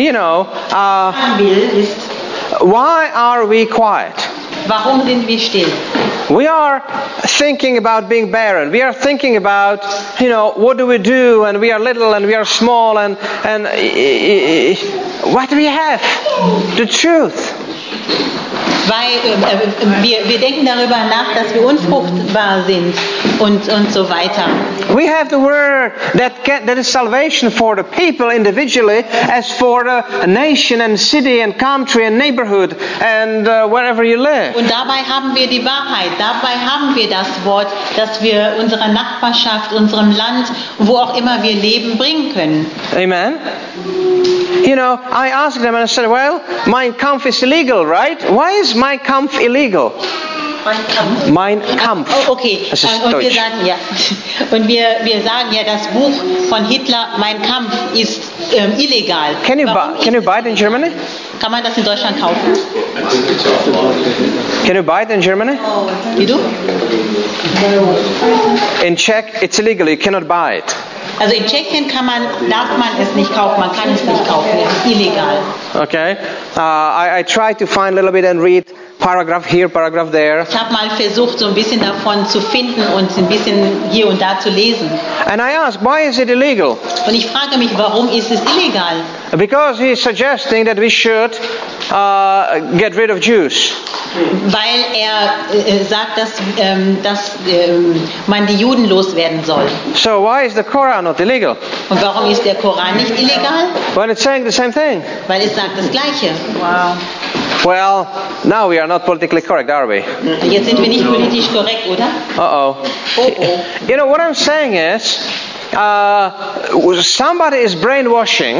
why are we quiet? Warum sind wir still? We are thinking about being barren. We are thinking about, what do we do? And we are little and we are small and what do we have? The truth. Weil wir denken darüber nach, dass wir unfruchtbar sind und so weiter. We have the word that is salvation for the people individually, as for the nation and city and country and neighborhood and wherever you live. Und dabei haben wir die Wahrheit, dabei haben wir das Wort, das wir unserer Nachbarschaft, unserem Land, wo auch immer wir leben, bringen können. Amen. You know, I asked them and I said, well, Mein Kampf is illegal, right? Why is Mein Kampf illegal? Mein Kampf. Oh, okay. Das ist Und wir Deutsch. sagen ja, und wir sagen ja, das Buch von Hitler, Mein Kampf, ist illegal. Can you Warum buy it in Germany? Kann man das in Deutschland kaufen? Can you buy it in Germany? Wie du? In Czech, it's illegal. You cannot buy it. Also in Tschechien darf man es nicht kaufen, man kann es nicht kaufen, es ist illegal. Okay. I tried to find a little bit and read paragraph here, paragraph there. Ich habe mal versucht, so ein bisschen davon zu finden und ein bisschen hier und da zu lesen. And I asked, why is it illegal? Und ich frage mich, warum ist es illegal? Because he's suggesting that we should get rid of Jews. Weil er sagt, dass man die Juden loswerden soll. So why is the Quran not illegal? Und warum ist der Koran nicht illegal? When it's saying the same thing. Weil es sagt das Gleiche. Wow. Well, now we are not politically correct, are we? Jetzt sind wir nicht politisch korrekt, oder? Uh-oh. Oh, oh. You know, what I'm saying is, somebody is brainwashing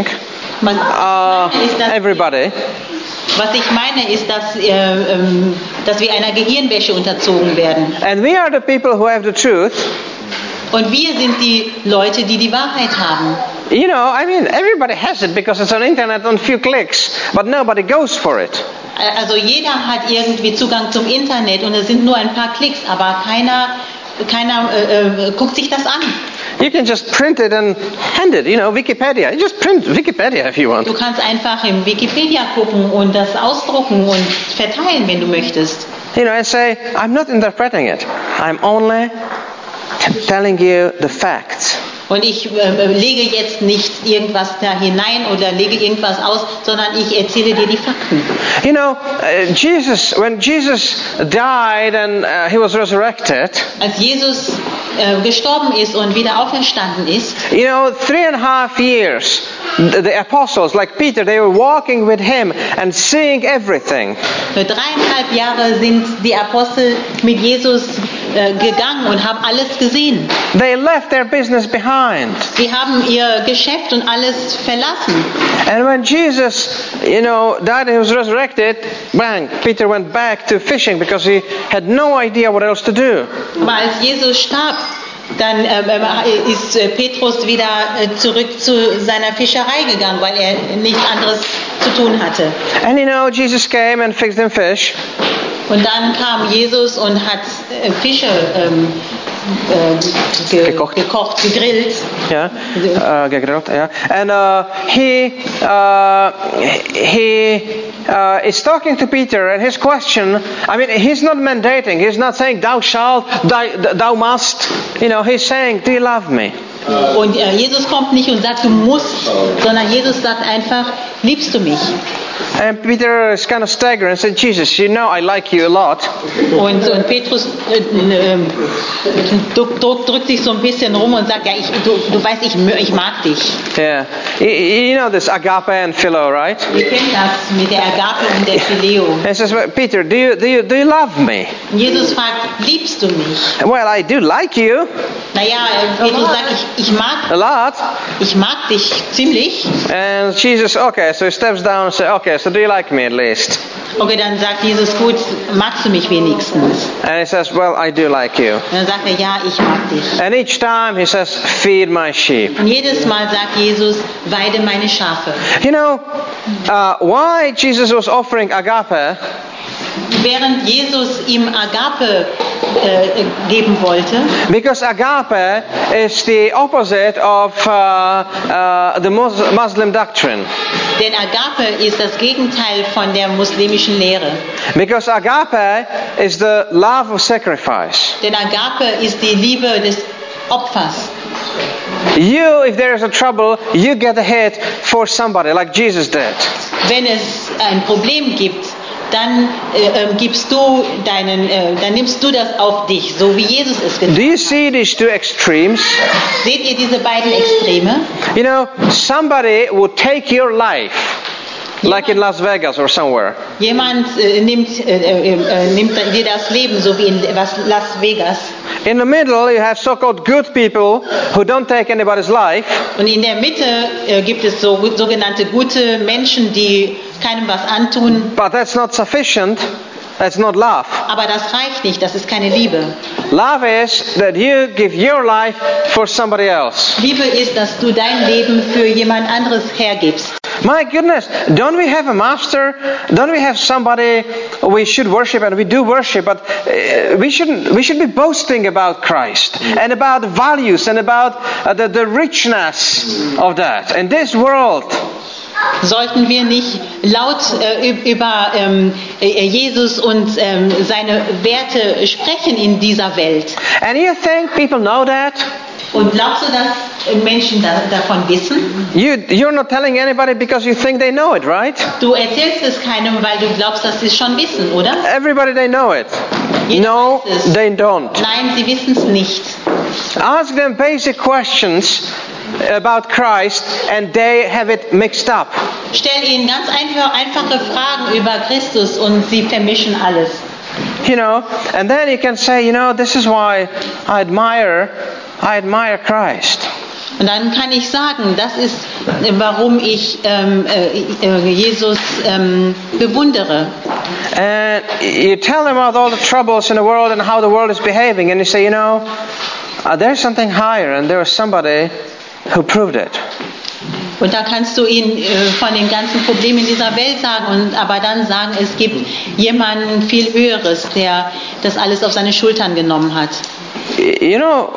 everybody. Was ich meine ist, dass wir einer Gehirnwäsche unterzogen werden. And we are the people who have the truth. Und wir sind die Leute, die die Wahrheit haben. You know, I mean, everybody has it because it's on internet on a few clicks, but nobody goes for it. Also jeder hat irgendwie Zugang zum Internet und es sind nur ein paar Klicks, aber keiner guckt sich das an. You can just print it and hand it, you know, Wikipedia. You just print Wikipedia if you want. Du kannst einfach im Wikipedia gucken und das ausdrucken und verteilen, wenn du möchtest. You know, and say, I'm not interpreting it. I'm only telling you the facts. Und ich lege jetzt nicht irgendwas da hinein oder lege irgendwas aus, sondern ich erzähle dir die Fakten. You know, when Jesus died and he was resurrected, Als Jesus gestorben ist und wieder auferstanden ist, you know, 3.5 years, the apostles, like Peter, they were walking with him and seeing everything. für 3,5 Jahre sind die Apostel mit Jesus gegangen und haben alles gesehen. They left their business behind. Sie haben ihr Geschäft und alles verlassen. And when Jesus, you know, died and he was resurrected, bang, Peter went back to fishing because he had no idea what else to do. Aber als Jesus starb, dann ist Petrus wieder zurück zu seiner Fischerei gegangen, weil er nichts anderes zu tun hatte. And you know, Jesus came and fixed them fish. Und dann kam Jesus und hat Fische gekocht, gegrillt. Yeah, gegrillt, yeah. And he is talking to Peter, and his question, I mean, he's not mandating. He's not saying, thou shalt, thou must. You know, he's saying, do you love me? Und Jesus kommt nicht und sagt, du musst, sondern Jesus sagt einfach, liebst du mich? And Peter is kind of staggering and said, Jesus, you know I like you a lot. Und Petrus drückt sich so ein bisschen rum und sagt, ja, du weißt, ich mag dich. Yeah. You know this Agape and Philo, right? Wir kennen das mit der Agape und der Phileo. And he says, well, Peter, do you love me? Und Jesus fragt, liebst du mich? Well, I do like you. Naja, Petrus sagt, A lot. ich mag dich ziemlich. And Jesus, okay, so he steps down and says, okay, so do you like me at least? Okay, dann sagt Jesus, gut, magst du mich wenigstens? And he says, well, I do like you. Und dann sagt er, ja, ich mag dich. And each time he says, feed my sheep. Und jedes Mal sagt Jesus, weide meine Schafe. You know, why Jesus was offering agape? Während Jesus ihm Agape geben wollte, Because agape is the opposite of the Muslim doctrine. denn Agape ist das Gegenteil von der muslimischen Lehre. Because agape is the love of sacrifice. Denn Agape ist die Liebe des Opfers. You, if there is a trouble, you get a hit for somebody, like Jesus did. Wenn es ein Problem gibt, dann dann nimmst du das auf dich, so wie Jesus es Do getan you hat. see these two extremes? Seht ihr diese beiden Extreme? You know, somebody would take your life, like in Las Vegas or somewhere. Jemand nimmt dir das Leben, so wie in Las Vegas. In the middle, you have so-called good people who don't take anybody's life. Und in der Mitte gibt es sogenannte gute Menschen, die keinem was antun. But that's not sufficient. That's not love. Aber das reicht nicht, das ist keine Liebe. Love is that you give your life for somebody else. Liebe ist, dass du dein Leben für jemand anderes hergibst. My goodness, don't we have a master? Don't we have somebody we should worship, and we do worship, but we should be boasting about Christ and about values and about the richness of that. In this world, Sollten wir nicht laut über Jesus und seine Werte sprechen in dieser Welt? and you think people know that? Und glaubst du, dass Menschen davon wissen? You're not telling anybody because you think they know it, right? Du erzählst es keinem, weil du glaubst, dass sie es schon wissen, oder? Everybody, they know it. Jeder No, weiß es. they don't. Nein, sie wissen es nicht. Ask them basic questions about Christ and they have it mixed up. Stell ihnen ganz einfache Fragen über Christus und sie vermischen alles. You know, and then you can say, you know, this is why I admire Christ. Und dann kann ich sagen, das ist, warum ich Jesus bewundere. And you tell them about all the troubles in the world and how the world is behaving, and you say, you know, there's something higher, and there is somebody who proved it. Und da kannst du ihnen von den ganzen Problemen dieser Welt sagen, aber dann sagen, es gibt jemanden viel Höheres, der das alles auf seine Schultern genommen hat. You know,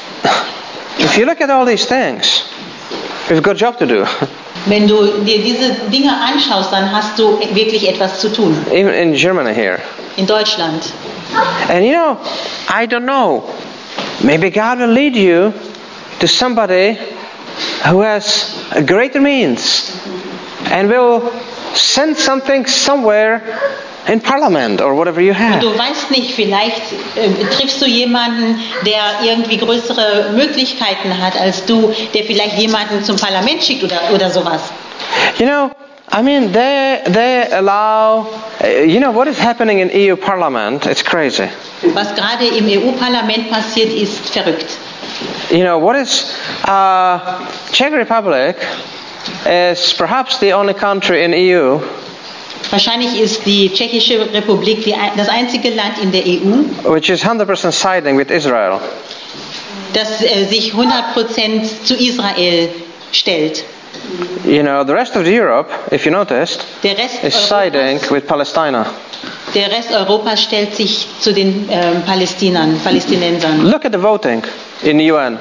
if you look at all these things, we've got a job to do. Wenn du dir diese Dinge anschaust, dann hast du wirklich etwas zu tun. Even in Germany here. In Deutschland. And you know, I don't know. Maybe God will lead you to somebody who has a greater means and will send something somewhere in Parliament or whatever you Und have. du weißt nicht, vielleicht triffst du jemanden, der irgendwie größere Möglichkeiten hat als du, der vielleicht jemanden zum Parlament schickt oder sowas. You know, I mean, they allow, you know, what is happening in EU Parliament, it's crazy. Was gerade im EU-Parlament passiert, ist verrückt. You know, what is, Czech Republic is perhaps the only country in EU Wahrscheinlich ist die Tschechische Republik das einzige Land in der EU, which is 100% siding with Israel. das sich 100% zu Israel stellt. You know, the rest of Europe, if you noticed, Der Rest is siding with Palestine. Europas stellt sich zu den Palästinensern. Look at the voting in the UN.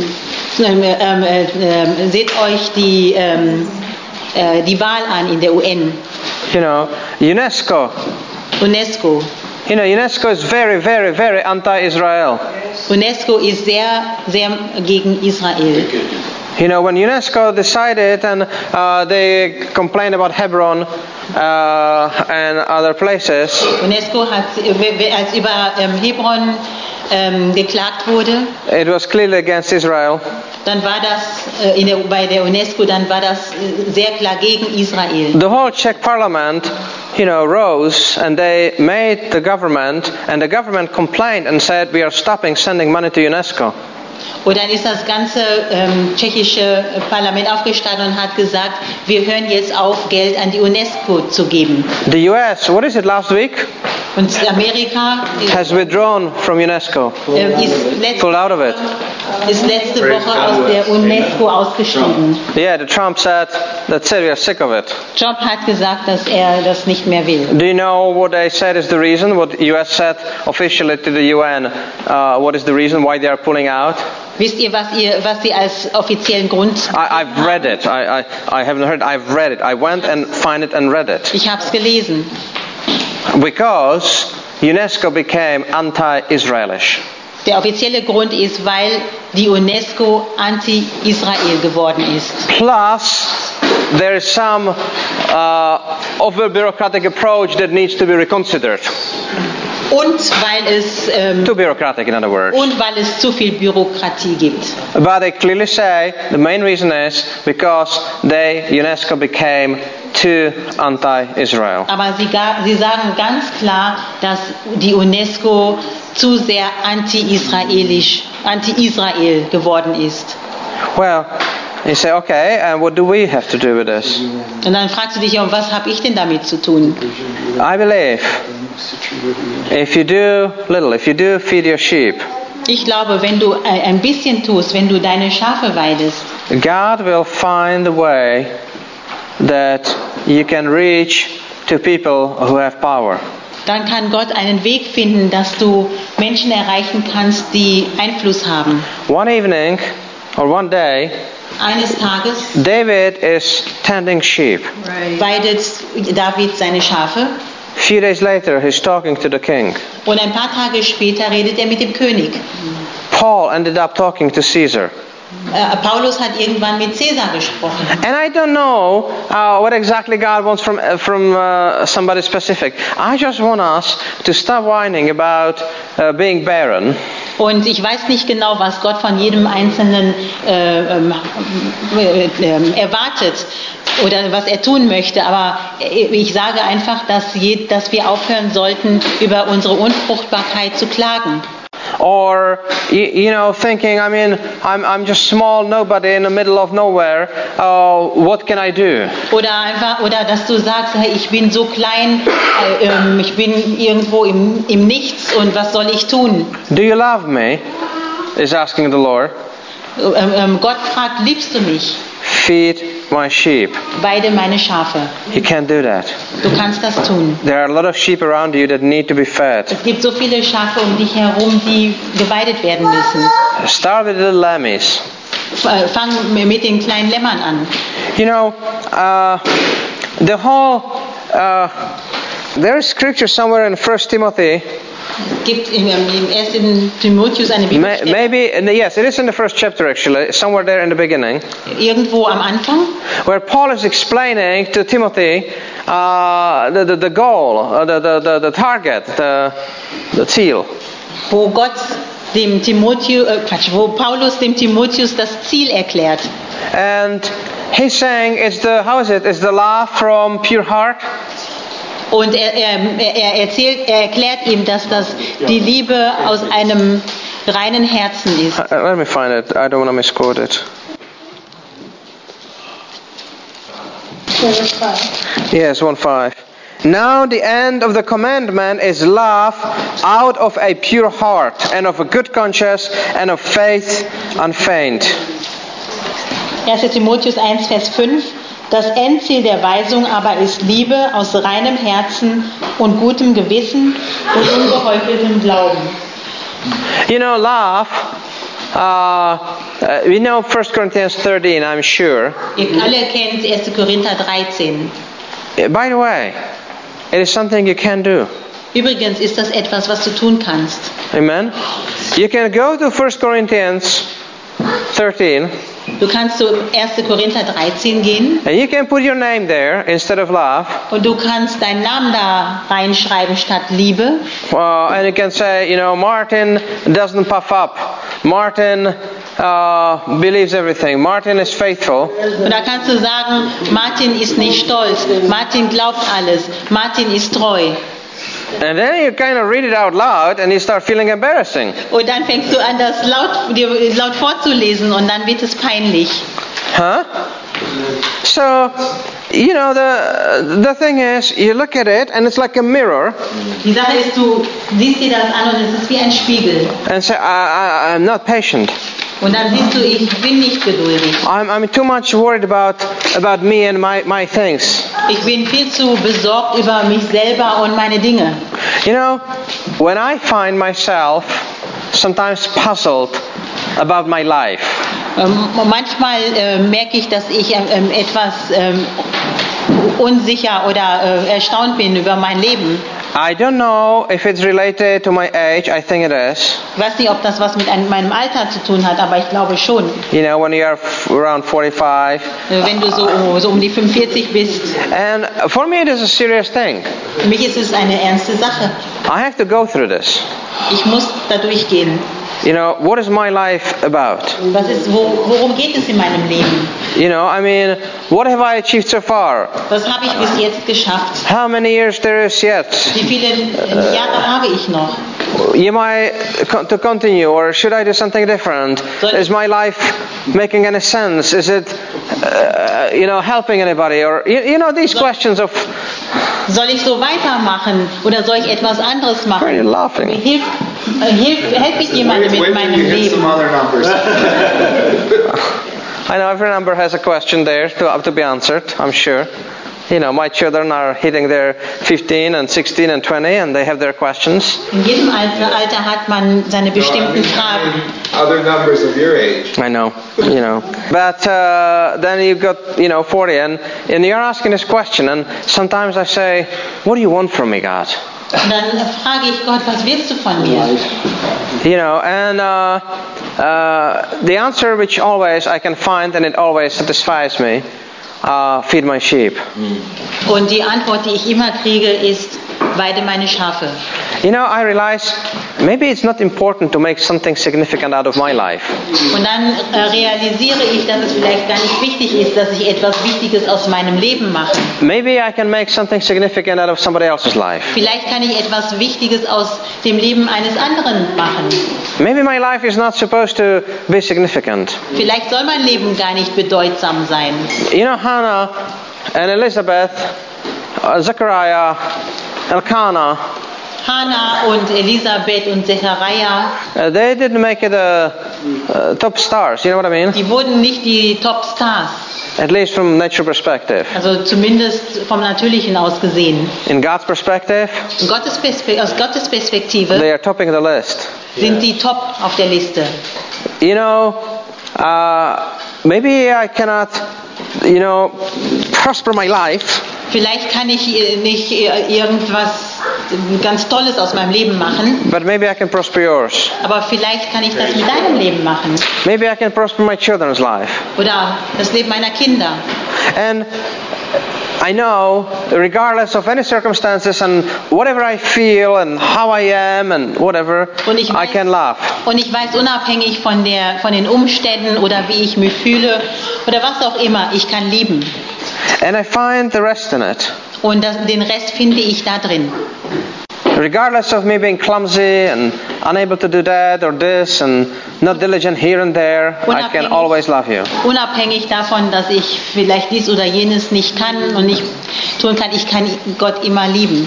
Seht euch die Wahl an in der UN. You know, UNESCO. UNESCO. You know, UNESCO is very, very, very anti-Israel. UNESCO ist sehr, sehr gegen Israel. You know, when UNESCO decided and they complained about Hebron and other places, UNESCO hat, als über Hebron geklagt wurde, it was clearly against Israel. dann war das bei der UNESCO, dann war das sehr klar gegen Israel. The whole Czech parliament, you know, rose and they made the government, and the government complained and said, we are stopping sending money to UNESCO. Und dann ist das ganze tschechische Parlament aufgestanden und hat gesagt, wir hören jetzt auf, Geld an die UNESCO zu geben. The US, what is it, last week? Und Amerika Has withdrawn from UNESCO. Pulled out of it. ist letzte Woche aus der UNESCO ausgestiegen. Yeah, the Trump said, that's it, we are sick of it. Trump hat gesagt, dass er das nicht mehr will. Do you know what they said is the reason? What US said officially to the UN? What is the reason why they are pulling out? Wisst ihr, was sie als offiziellen Grund... I've read it. I haven't heard. I've read it. I went and find it and read it. Ich habe es gelesen. Because UNESCO became anti-Israelish. Der offizielle Grund ist, weil die UNESCO anti-Israel geworden ist. Plus, there is some over bureaucratic approach that needs to be reconsidered. Und weil es Too bureaucratic, in other words. und weil es zu viel Bürokratie gibt. But they clearly say the main reason is because UNESCO became too anti-Israel. Aber sie sagen ganz klar, dass die UNESCO zu sehr anti-Israel geworden ist. Well, you say, okay, and what do we have to do with this? Und dann fragst du dich, ja, was habe ich denn damit zu tun? I believe if you do little, if you do feed your sheep, Ich glaube, wenn du ein bisschen tust, wenn du deine Schafe weidest, God will find a way that you can reach to people who have power. dann kann Gott einen Weg finden, dass du Menschen erreichen kannst, die Einfluss haben. One evening or one day, Eines Tages David is tending sheep. weidet David seine Schafe A few days later, he's talking to the king. und ein paar Tage später redet er mit dem König. Paul ended up talking to Caesar. Paulus hat irgendwann mit Cäsar gesprochen. And I don't know what exactly God wants from somebody specific. I just want us to stop whining about being barren. Und ich weiß nicht genau, was Gott von jedem Einzelnen erwartet oder was er tun möchte, aber ich sage einfach, dass wir aufhören sollten, über unsere Unfruchtbarkeit zu klagen. Or, thinking, I'm just small, nobody in the middle of nowhere. What can I do? Oder dass du sagst, hey, ich bin so klein, ich bin irgendwo im Nichts und was soll ich tun? Do you love me? Is asking the Lord. Gott fragt, liebst du mich? Feed my sheep. Weide meine Schafe. You can't do that. Du kannst das tun. There are a lot of sheep around you that need to be fed. Es gibt so viele Schafe um dich herum, die geweidet werden müssen. Start with the lammies. Fang mit den kleinen Lämmern an. The whole there is scripture somewhere in 1 Timothy. Es gibt im 1. Timotheus eine Bibelstelle. Maybe yes, it is in the first chapter actually, somewhere there in the beginning. Irgendwo am Anfang. Where Paul is explaining to Timothy the goal, the target, the seal. Wo Paulus dem Timotheus das Ziel erklärt. And he's saying it's the love from pure heart. Und er erklärt ihm, dass das die Liebe aus einem reinen Herzen ist. Let me find it. I don't want to misquote it. Yes, 1:5. Now the end of the commandment is love out of a pure heart and of a good conscience and of faith unfeigned. 1. Timotheus 1, Vers 5. Das Endziel der Weisung aber ist Liebe aus reinem Herzen und gutem Gewissen und ungeheucheltem Glauben. Love, we know 1 Corinthians 13, I'm sure. Ihr alle kennt 1. Korinther 13. By the way, it is something you can do. Übrigens ist das etwas, was du tun kannst. Amen. You can go to 1 Corinthians 13. Du kannst zu 1. Korinther 13 gehen. And you can put your name there instead of love. Und du kannst deinen Namen da reinschreiben statt Liebe. And you can say, Martin doesn't puff up. Martin believes everything. Martin is faithful. Und da kannst du sagen, Martin ist nicht stolz. Martin glaubt alles. Martin ist treu. And then you kind of read it out loud and you start feeling embarrassing. Und dann fängst du an, das laut vorzulesen und dann wird es peinlich. Huh? So, the thing is, you look at it and it's like a mirror. Die Sache ist, du siehst dir das an und es ist wie ein Spiegel. And say, I'm not patient. Und dann siehst du, ich bin nicht geduldig. I'm too much worried about me and my things. Ich bin viel zu besorgt über mich selber und meine Dinge. When I find myself sometimes puzzled about my life. Manchmal merke ich, dass ich etwas unsicher oder erstaunt bin über mein Leben. I don't know if it's related to my age. I think it is. Ich weiß nicht, ob das was mit meinem Alter zu tun hat, aber ich glaube schon. You know, when you're around 45. Wenn du so um die 45 bist. And for me, it is a serious thing. Für mich ist es eine ernste Sache. I have to go through this. Ich muss da durchgehen. You know, what is my life about? Worum geht es in meinem Leben? You know, I mean, what have I achieved so far? Was habe ich bis jetzt geschafft? How many years there is yet? Wie viele Jahre habe ich noch? Am I to continue, or should I do something different? Is my life making any sense? Is it, helping anybody? Or these questions of. Soll ich so weitermachen oder soll ich etwas anderes machen? Why are you laughing? Helfe ich jemandem mit meinem Leben? I know every number has a question there to be answered, I'm sure. You know, my children are hitting their 15 and 16 and 20 and they have their questions. In jedem Alter hat man seine bestimmten Fragen. Other numbers of your age. I know, But then you've got, 40 and you're asking this question and sometimes I say, what do you want from me, God? Und dann frage ich Gott, was willst du von mir? The answer which always I can find and it always satisfies me, feed my sheep. Und die Antwort, die ich immer kriege, ist, weide meine Schafe. I realize maybe it's not important to make something significant out of my life. Und dann realisiere ich, dass es vielleicht gar nicht wichtig ist, dass ich etwas Wichtiges aus meinem Leben mache. Maybe I can make something significant out of somebody else's life. Vielleicht kann ich etwas Wichtiges aus dem Leben eines anderen machen. Maybe my life is not supposed to be significant. Vielleicht soll mein Leben gar nicht bedeutsam sein. Hannah and Elizabeth, Zechariah, Elkanah. Hannah und Elisabeth und Zechariah. They didn't make it top stars. You know what I mean? Die wurden nicht die Top Stars. At least from nature perspective. Also zumindest vom Natürlichen aus gesehen. In God's perspective. Aus Gottes Perspektive. They are topping the list. Sind die top auf der Liste. Maybe I cannot, prosper my life. Vielleicht kann ich nicht irgendwas ganz Tolles aus meinem Leben machen. But maybe I can prosper yours. Aber vielleicht kann ich das mit deinem Leben machen. Maybe I can prosper my children's life. Oder das Leben meiner Kinder. And I know, regardless of any circumstances and whatever I feel and how I am and whatever, I can laugh. Und ich weiß, unabhängig von den Umständen oder wie ich mich fühle oder was auch immer, ich kann lieben. And I find the rest in it. Und den Rest finde ich da drin. Regardless of me being clumsy and unable to do that or this and not diligent here and there, I can always love you. Unabhängig davon, dass ich vielleicht dies oder jenes nicht kann und nicht tun kann, ich kann Gott immer lieben.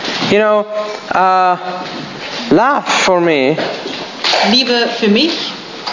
Love for me. Liebe für mich.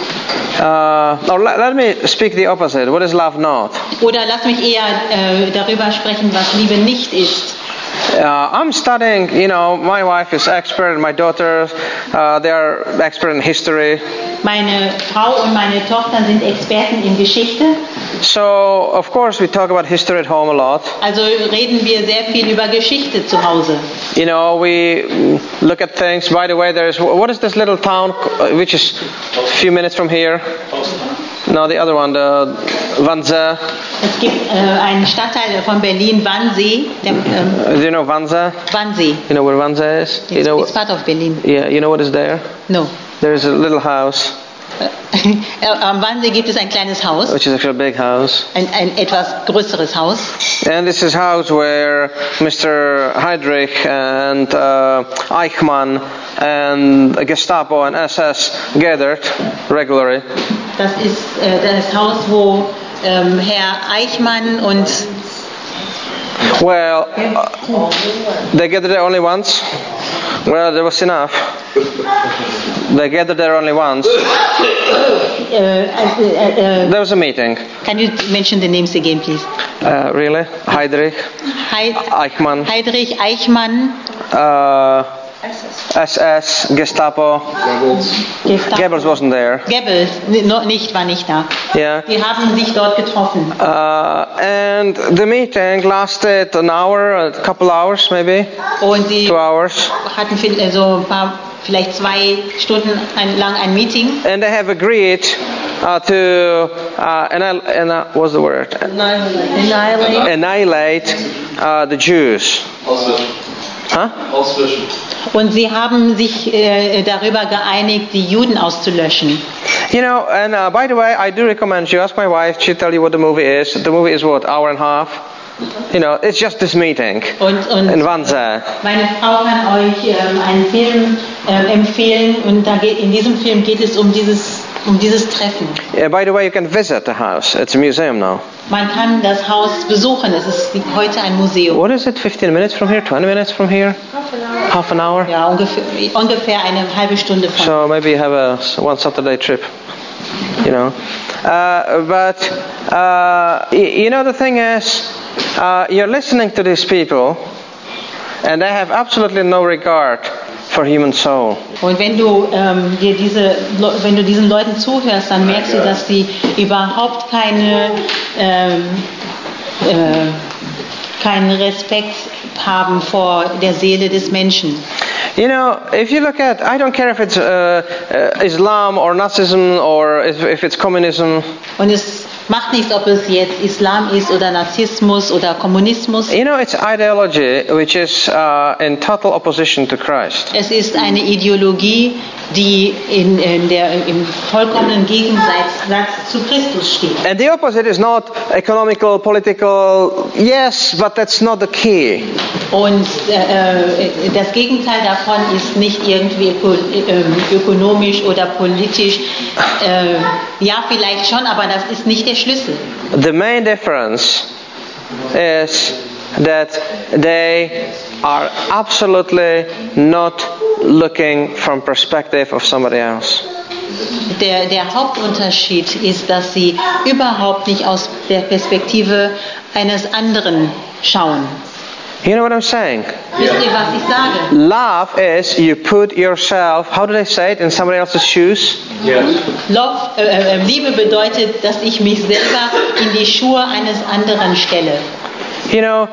Let me speak the opposite. What is love not? Oder lass mich eher darüber sprechen, was Liebe nicht ist. I'm studying, my wife is expert and my daughter, they are expert in history. Meine Frau und meine Tochter sind Experten in Geschichte. So, of course, we talk about history at home a lot. Also reden wir sehr viel über Geschichte zu Hause. We look at things. By the way, what is this little town which is a few minutes from here? No, the other one, the Wannsee. Es gibt einen Stadtteil von Berlin, Wannsee. Do you know Wannsee? Wannsee. You know where Wannsee is? It's part of Berlin. Yeah, you know what is there? No. There is a little house. Am Wannsee gibt es ein kleines Haus. Which is actually a big house. Ein etwas größeres Haus. And this is a house where Mr. Heydrich and Eichmann and Gestapo and SS gathered regularly. Das ist das Haus, wo Herr Eichmann und Well, they gathered there only once. Well, there was enough. They gathered there only once. There was a meeting. Can you mention the names again, please? Really? Heydrich, Eichmann. Heydrich, Eichmann. SS, Gestapo. Goebbels wasn't there. Goebbels war nicht da. Yeah. Die haben sich dort getroffen. And the meeting lasted an hour, a couple hours maybe, Und sie 2 hours. hatten vielleicht 2 Stunden lang ein Meeting. And they have agreed to what's the word? Annihilate the Jews. Huh? Und sie haben sich darüber geeinigt, die Juden auszulöschen. You know, and by the way, I do recommend you ask my wife. She'll tell you what the movie is. The movie is what, hour and a half? You know, it's just this meeting in Wannsee. Meine Frau kann euch einen Film empfehlen und in diesem Film geht es um dieses Treffen. Yeah, by the way, you can visit the house. It's a museum now. Man kann das Haus besuchen. Es ist heute ein Museum. What is it? 15 minutes from here? 20 minutes from here? Half an hour? Ja, ungefähr eine halbe Stunde von. So maybe you have a one Saturday trip. You know, but you know the thing is, you're listening to these people, and they have absolutely no regard for human soul. Und wenn du diesen Leuten zuhörst, dann merkst du, dass sie überhaupt keinen Respekt haben vor der Seele des Menschen. You know, if you look at, I don't care if it's Islam or Nazism or if it's communism. Und es macht nichts, ob es jetzt Islam ist oder Nazismus oder Kommunismus. You know, it's ideology which is in total opposition to Christ. Es ist eine Ideologie, die im vollkommenen Gegensatz zu Christus steht. And the opposite is not economical, political, yes, but that's not the key. Und das Gegenteil davon ist nicht irgendwie ökonomisch oder politisch. Ja, vielleicht schon, aber das ist nicht der Schlüssel. The main difference is that they are absolutely not looking from perspective of somebody else. Der Hauptunterschied ist, dass sie überhaupt nicht aus der Perspektive eines anderen schauen. You know what I'm saying? Wisst ihr, was ich sage? Love is you put yourself, how do they say it, in somebody else's shoes? Yes. Liebe bedeutet, dass ich mich selber in die Schuhe eines anderen stelle. You know,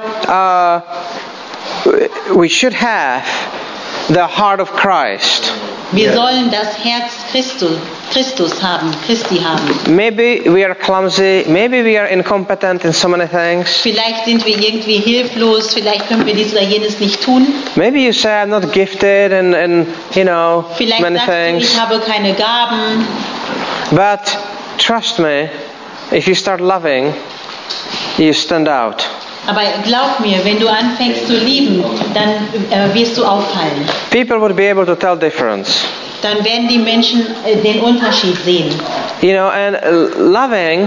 we should have the heart of Christ. Wir sollen das Herz Christi haben. Maybe we are clumsy, maybe we are incompetent in so many things. Vielleicht sind wir irgendwie hilflos, vielleicht können wir dies oder jenes nicht tun. Maybe you say I'm not gifted in you know, Vielleicht many sagst du, things. ich habe keine Gaben. But trust me, if you start loving, you stand out. Aber glaub mir, wenn du anfängst zu lieben, dann wirst du auffallen. People would be able to tell difference. Dann werden die Menschen den Unterschied sehen. You know, and loving,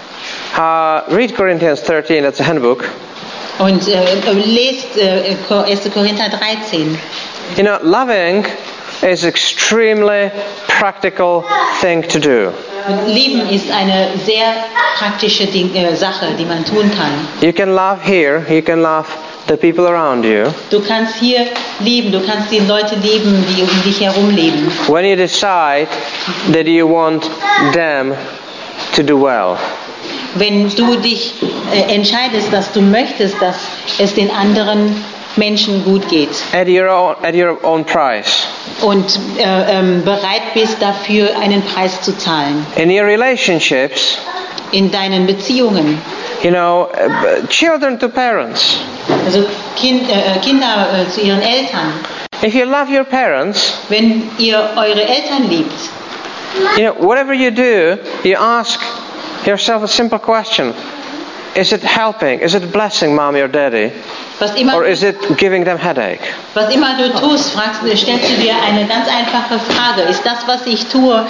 read Corinthians 13, that's a handbook. Und lest 1. Korinther 13. You know, loving is extremely practical thing to do. Und Lieben ist eine sehr praktische Sache, die man tun kann. You can love here, you can love the people around you. Du kannst hier lieben, du kannst die Leute lieben, die um dich herum leben. When you decide that you want them to do well. Wenn du dich entscheidest, dass du möchtest, dass es den anderen Menschen gut geht. At your own price. Und bereit bist, dafür einen Preis zu zahlen. In your relationships. In deinen Beziehungen. You know, children to parents. Also Kinder zu ihren Eltern. If you love your parents. Wenn ihr eure Eltern liebt. You know, whatever you do, you ask yourself a simple question. Is it helping? Is it blessing mommy or daddy? Or is it giving them headache? Was immer du tust, stellst du dir eine ganz einfache Frage. Ist das, was ich tue,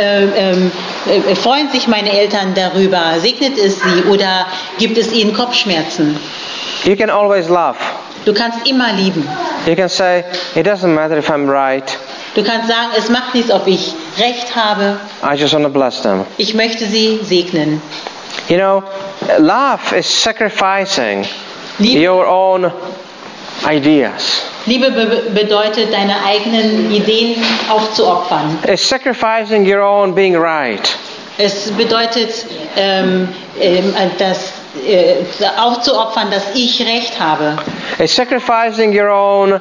freuen sich meine Eltern darüber? Segnet es sie oder gibt es ihnen Kopfschmerzen? You can always love. Du kannst immer lieben. You can say, it doesn't matter if I'm right. Du kannst sagen, es macht nichts, ob ich recht habe. I just want to bless them. Ich möchte sie segnen. You know, love is sacrificing Liebe, your own ideas. Liebe bedeutet, deine eigenen Ideen aufzuopfern. It's sacrificing your own being right. Es bedeutet, aufzuopfern, dass ich Recht habe. It's sacrificing your own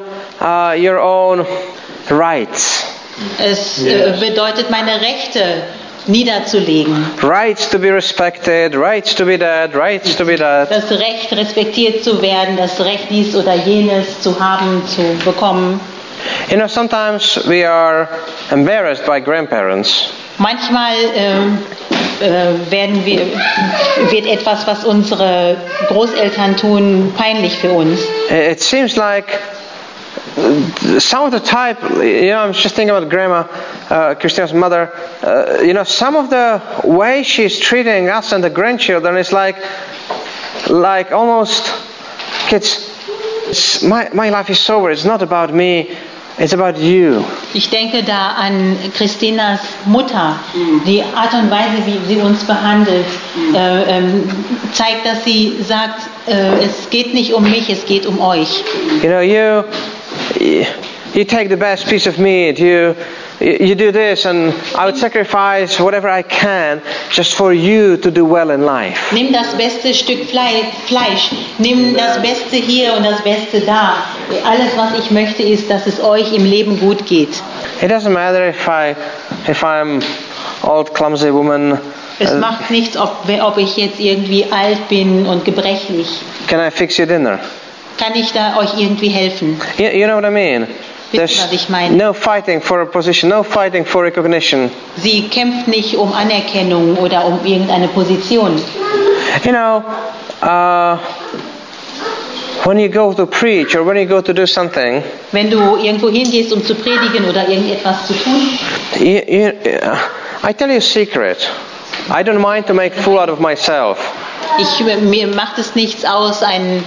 rights. Es bedeutet, meine Rechte niederzulegen. Rights to be respected, rights to be that, rights to be that. Das Recht, respektiert zu werden, das Recht, dies oder jenes zu haben, zu bekommen. You know, sometimes we are embarrassed by grandparents. Manchmal wird etwas, was unsere Großeltern tun, peinlich für uns. It seems like some of the type, you know, I'm just thinking about Grandma, Christina's mother, you know, some of the way she's treating us and the grandchildren is like almost, kids, my life is over, it's not about me, it's about you. Ich denke da an Christinas Mutter. Die Art und Weise, wie sie uns behandelt, zeigt, dass sie sagt, es geht nicht um mich, es geht um euch. You know, you take the best piece of meat, you do this, and I would sacrifice whatever I can just for you to do well in life. Nimm das beste Stück Fleisch, nimm das Beste hier und das Beste da. Alles, was ich möchte, ist, dass es euch im Leben gut geht. It doesn't matter if I'm old, clumsy woman. Es macht nichts, ob ich jetzt irgendwie alt bin und gebrechlich. Can I fix your dinner? Kann ich da euch irgendwie helfen? You know what I mean? Wisst ihr, was ich meine? No fighting for a position, no fighting for recognition. Sie kämpft nicht um Anerkennung oder um irgendeine Position. You know, when you go to preach or when you go to do something, wenn du irgendwo hingehst, um zu predigen oder irgendetwas zu tun, I tell you a secret. I don't mind to make a fool out of myself. Mir macht es nichts aus, ein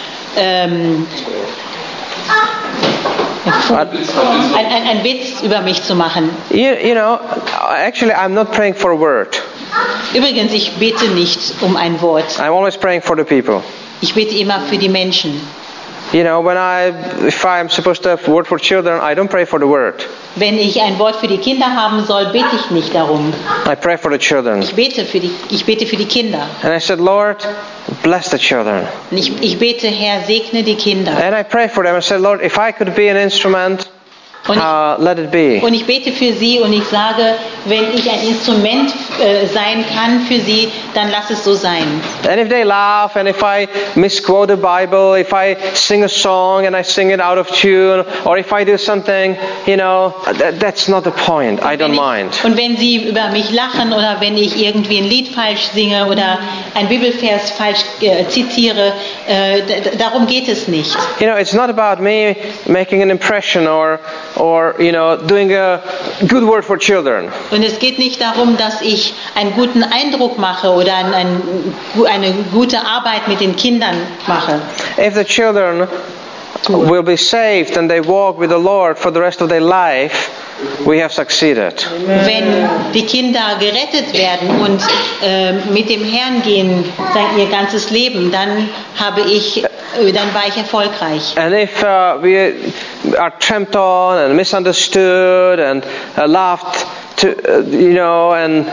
Witz über mich zu machen. You know, actually I'm not praying for a word. Übrigens, ich bete nicht um ein Wort. I'm always praying for the people. Ich bete immer für die Menschen. You know, if I'm supposed to have a word for children, I don't pray for the word. Wenn ich ein Wort für die Kinder haben soll, bete ich nicht darum. I pray for the children. Ich bete für die Kinder. And I said, Lord, bless the children. Ich bete, Herr, segne die Kinder. And I pray for them. I said, Lord, if I could be an instrument, let it be. Und ich bete für sie und ich sage, wenn ich ein Instrument sein kann für sie, dann lass es so sein. And if they laugh, and if I misquote the Bible, if I sing a song and I sing it out of tune, or if I do something, you know, that's not the point. I don't mind. Und wenn sie über mich lachen oder wenn ich irgendwie ein Lied falsch singe oder ein Bibelvers falsch zitiere, darum geht es nicht. You know, it's not about me making an impression or you know, doing a good word for children. Und es geht nicht darum, dass ich einen guten Eindruck mache oder eine gute Arbeit mit den Kindern mache. If the children will be saved and they walk with the Lord for the rest of their life, we have succeeded. Wenn die Kinder gerettet werden und mit dem Herrn gehen ihr ganzes Leben, dann war ich erfolgreich. And if we are tramped on and misunderstood and laughed to, you know, and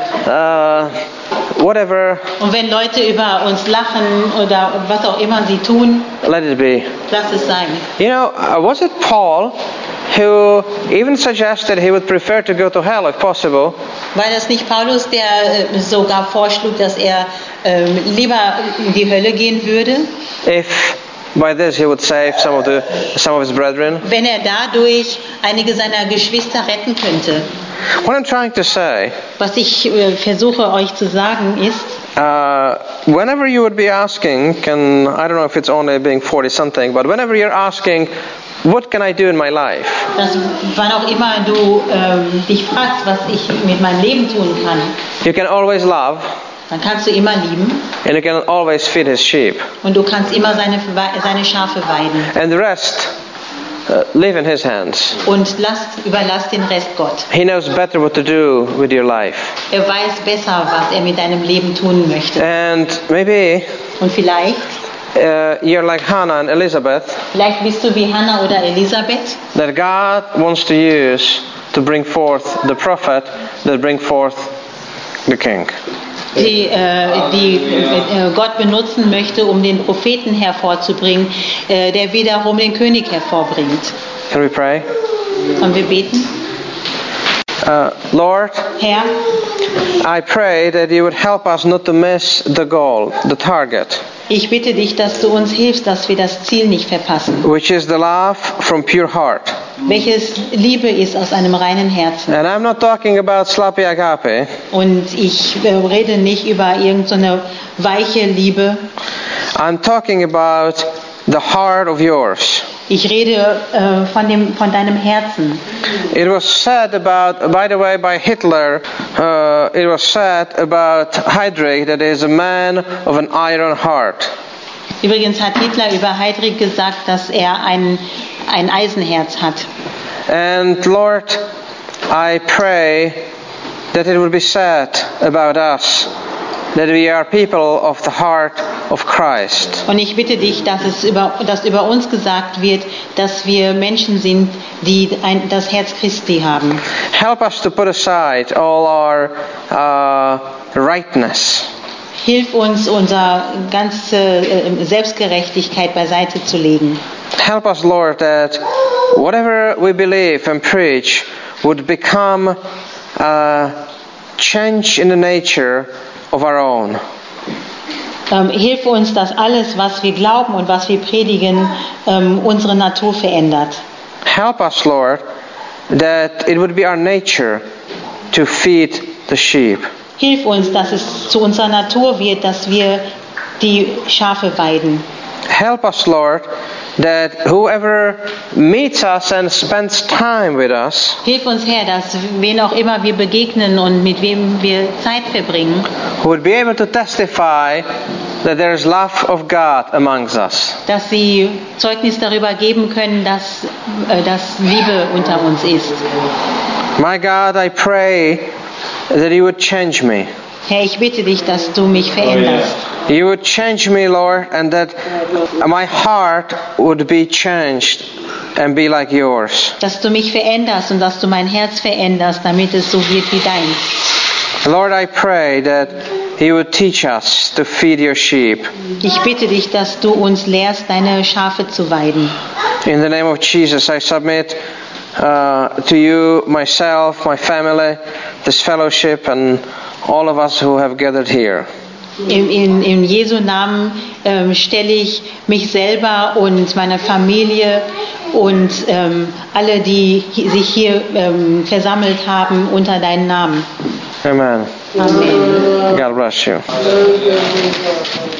whatever. Und wenn Leute über uns lachen oder was auch immer sie tun, let it be. Lass es sein. You know, was it Paul who even suggested he would prefer to go to hell if possible? War das nicht Paulus, der sogar vorschlug, dass er lieber in die Hölle gehen würde? If by this he would save some of his brethren. Wenn er dadurch einige seiner Geschwister retten könnte. What I'm trying to say. Was ich versuche euch zu sagen ist. Whenever you would be asking, and I don't know if it's only being 40 something, but whenever you're asking, what can I do in my life? Dass wann auch immer du dich fragst, was ich mit meinem Leben tun kann. You can always love. Dann kannst du immer lieben. And you can always feed his sheep. Und du kannst immer seine Schafe weiden. And the rest live in his hands. Und überlass den Rest Gott. He knows better what to do with your life. Er weiß besser, was er mit deinem Leben tun möchte. And maybe und vielleicht you're like Hannah and Elizabeth, Vielleicht bist du wie Hannah oder Elisabeth, that God wants to use to bring forth the prophet that bring forth the king. die Gott benutzen möchte, um den Propheten hervorzubringen, der wiederum den König hervorbringt. Can we pray? Wollen wir beten? Lord, Herr, I pray that you would help us not to miss the goal, the target, ich bitte dich, dass du uns hilfst, dass wir das Ziel nicht verpassen. which is the love from pure heart. Welches Liebe ist aus einem reinen Herzen. And I'm not talking about sloppy agape. Und ich rede nicht über irgendeine weiche Liebe. I'm talking about the heart of yours. Ich rede von deinem Herzen. It was said about, by the way, by Hitler, it was said about Heydrich that he is a man of an iron heart. Übrigens hat Hitler über Heydrich gesagt, dass er ein Eisenherz hat. And Lord, I pray that it will be said about us that we are people of the heart of Christ. Und ich bitte dich, dass über uns gesagt wird, dass wir Menschen sind, die das Herz Christi haben. Help us to put aside all our rightness. Hilf uns, unsere ganze Selbstgerechtigkeit beiseite zu legen. Help us, Lord, that whatever we believe and preach would become a change in the nature of our own. Hilf uns, dass alles, was wir glauben und was wir predigen, unsere Natur verändert. Help us, Lord, that it would be our nature to feed the sheep. Hilf uns, dass es zu unserer Natur wird, dass wir die Schafe weiden. Help us, Lord, that whoever meets us and spends time with us Hilf uns, Herr, dass wen auch immer wir begegnen und mit wem wir Zeit verbringen, would be able to testify that there is love of God amongst us. dass sie Zeugnis darüber geben können, dass Liebe unter uns ist. My God, I pray that you would change me. Herr, ich bitte dich, dass du mich veränderst. You would change me, Lord, and that my heart would be changed and be like yours. Dass du mich veränderst und dass du mein Herz veränderst, damit es so wird wie deins. Lord, I pray that you would teach us to feed your sheep. Ich bitte dich, dass du uns lehrst, deine Schafe zu weiden. In the name of Jesus, I submit to you, myself, my family, this fellowship, and all of us who have gathered here. In Jesu Namen stelle ich mich selber und meine Familie und alle, die sich hier versammelt haben, unter deinen Namen. Amen. Amen. God bless you.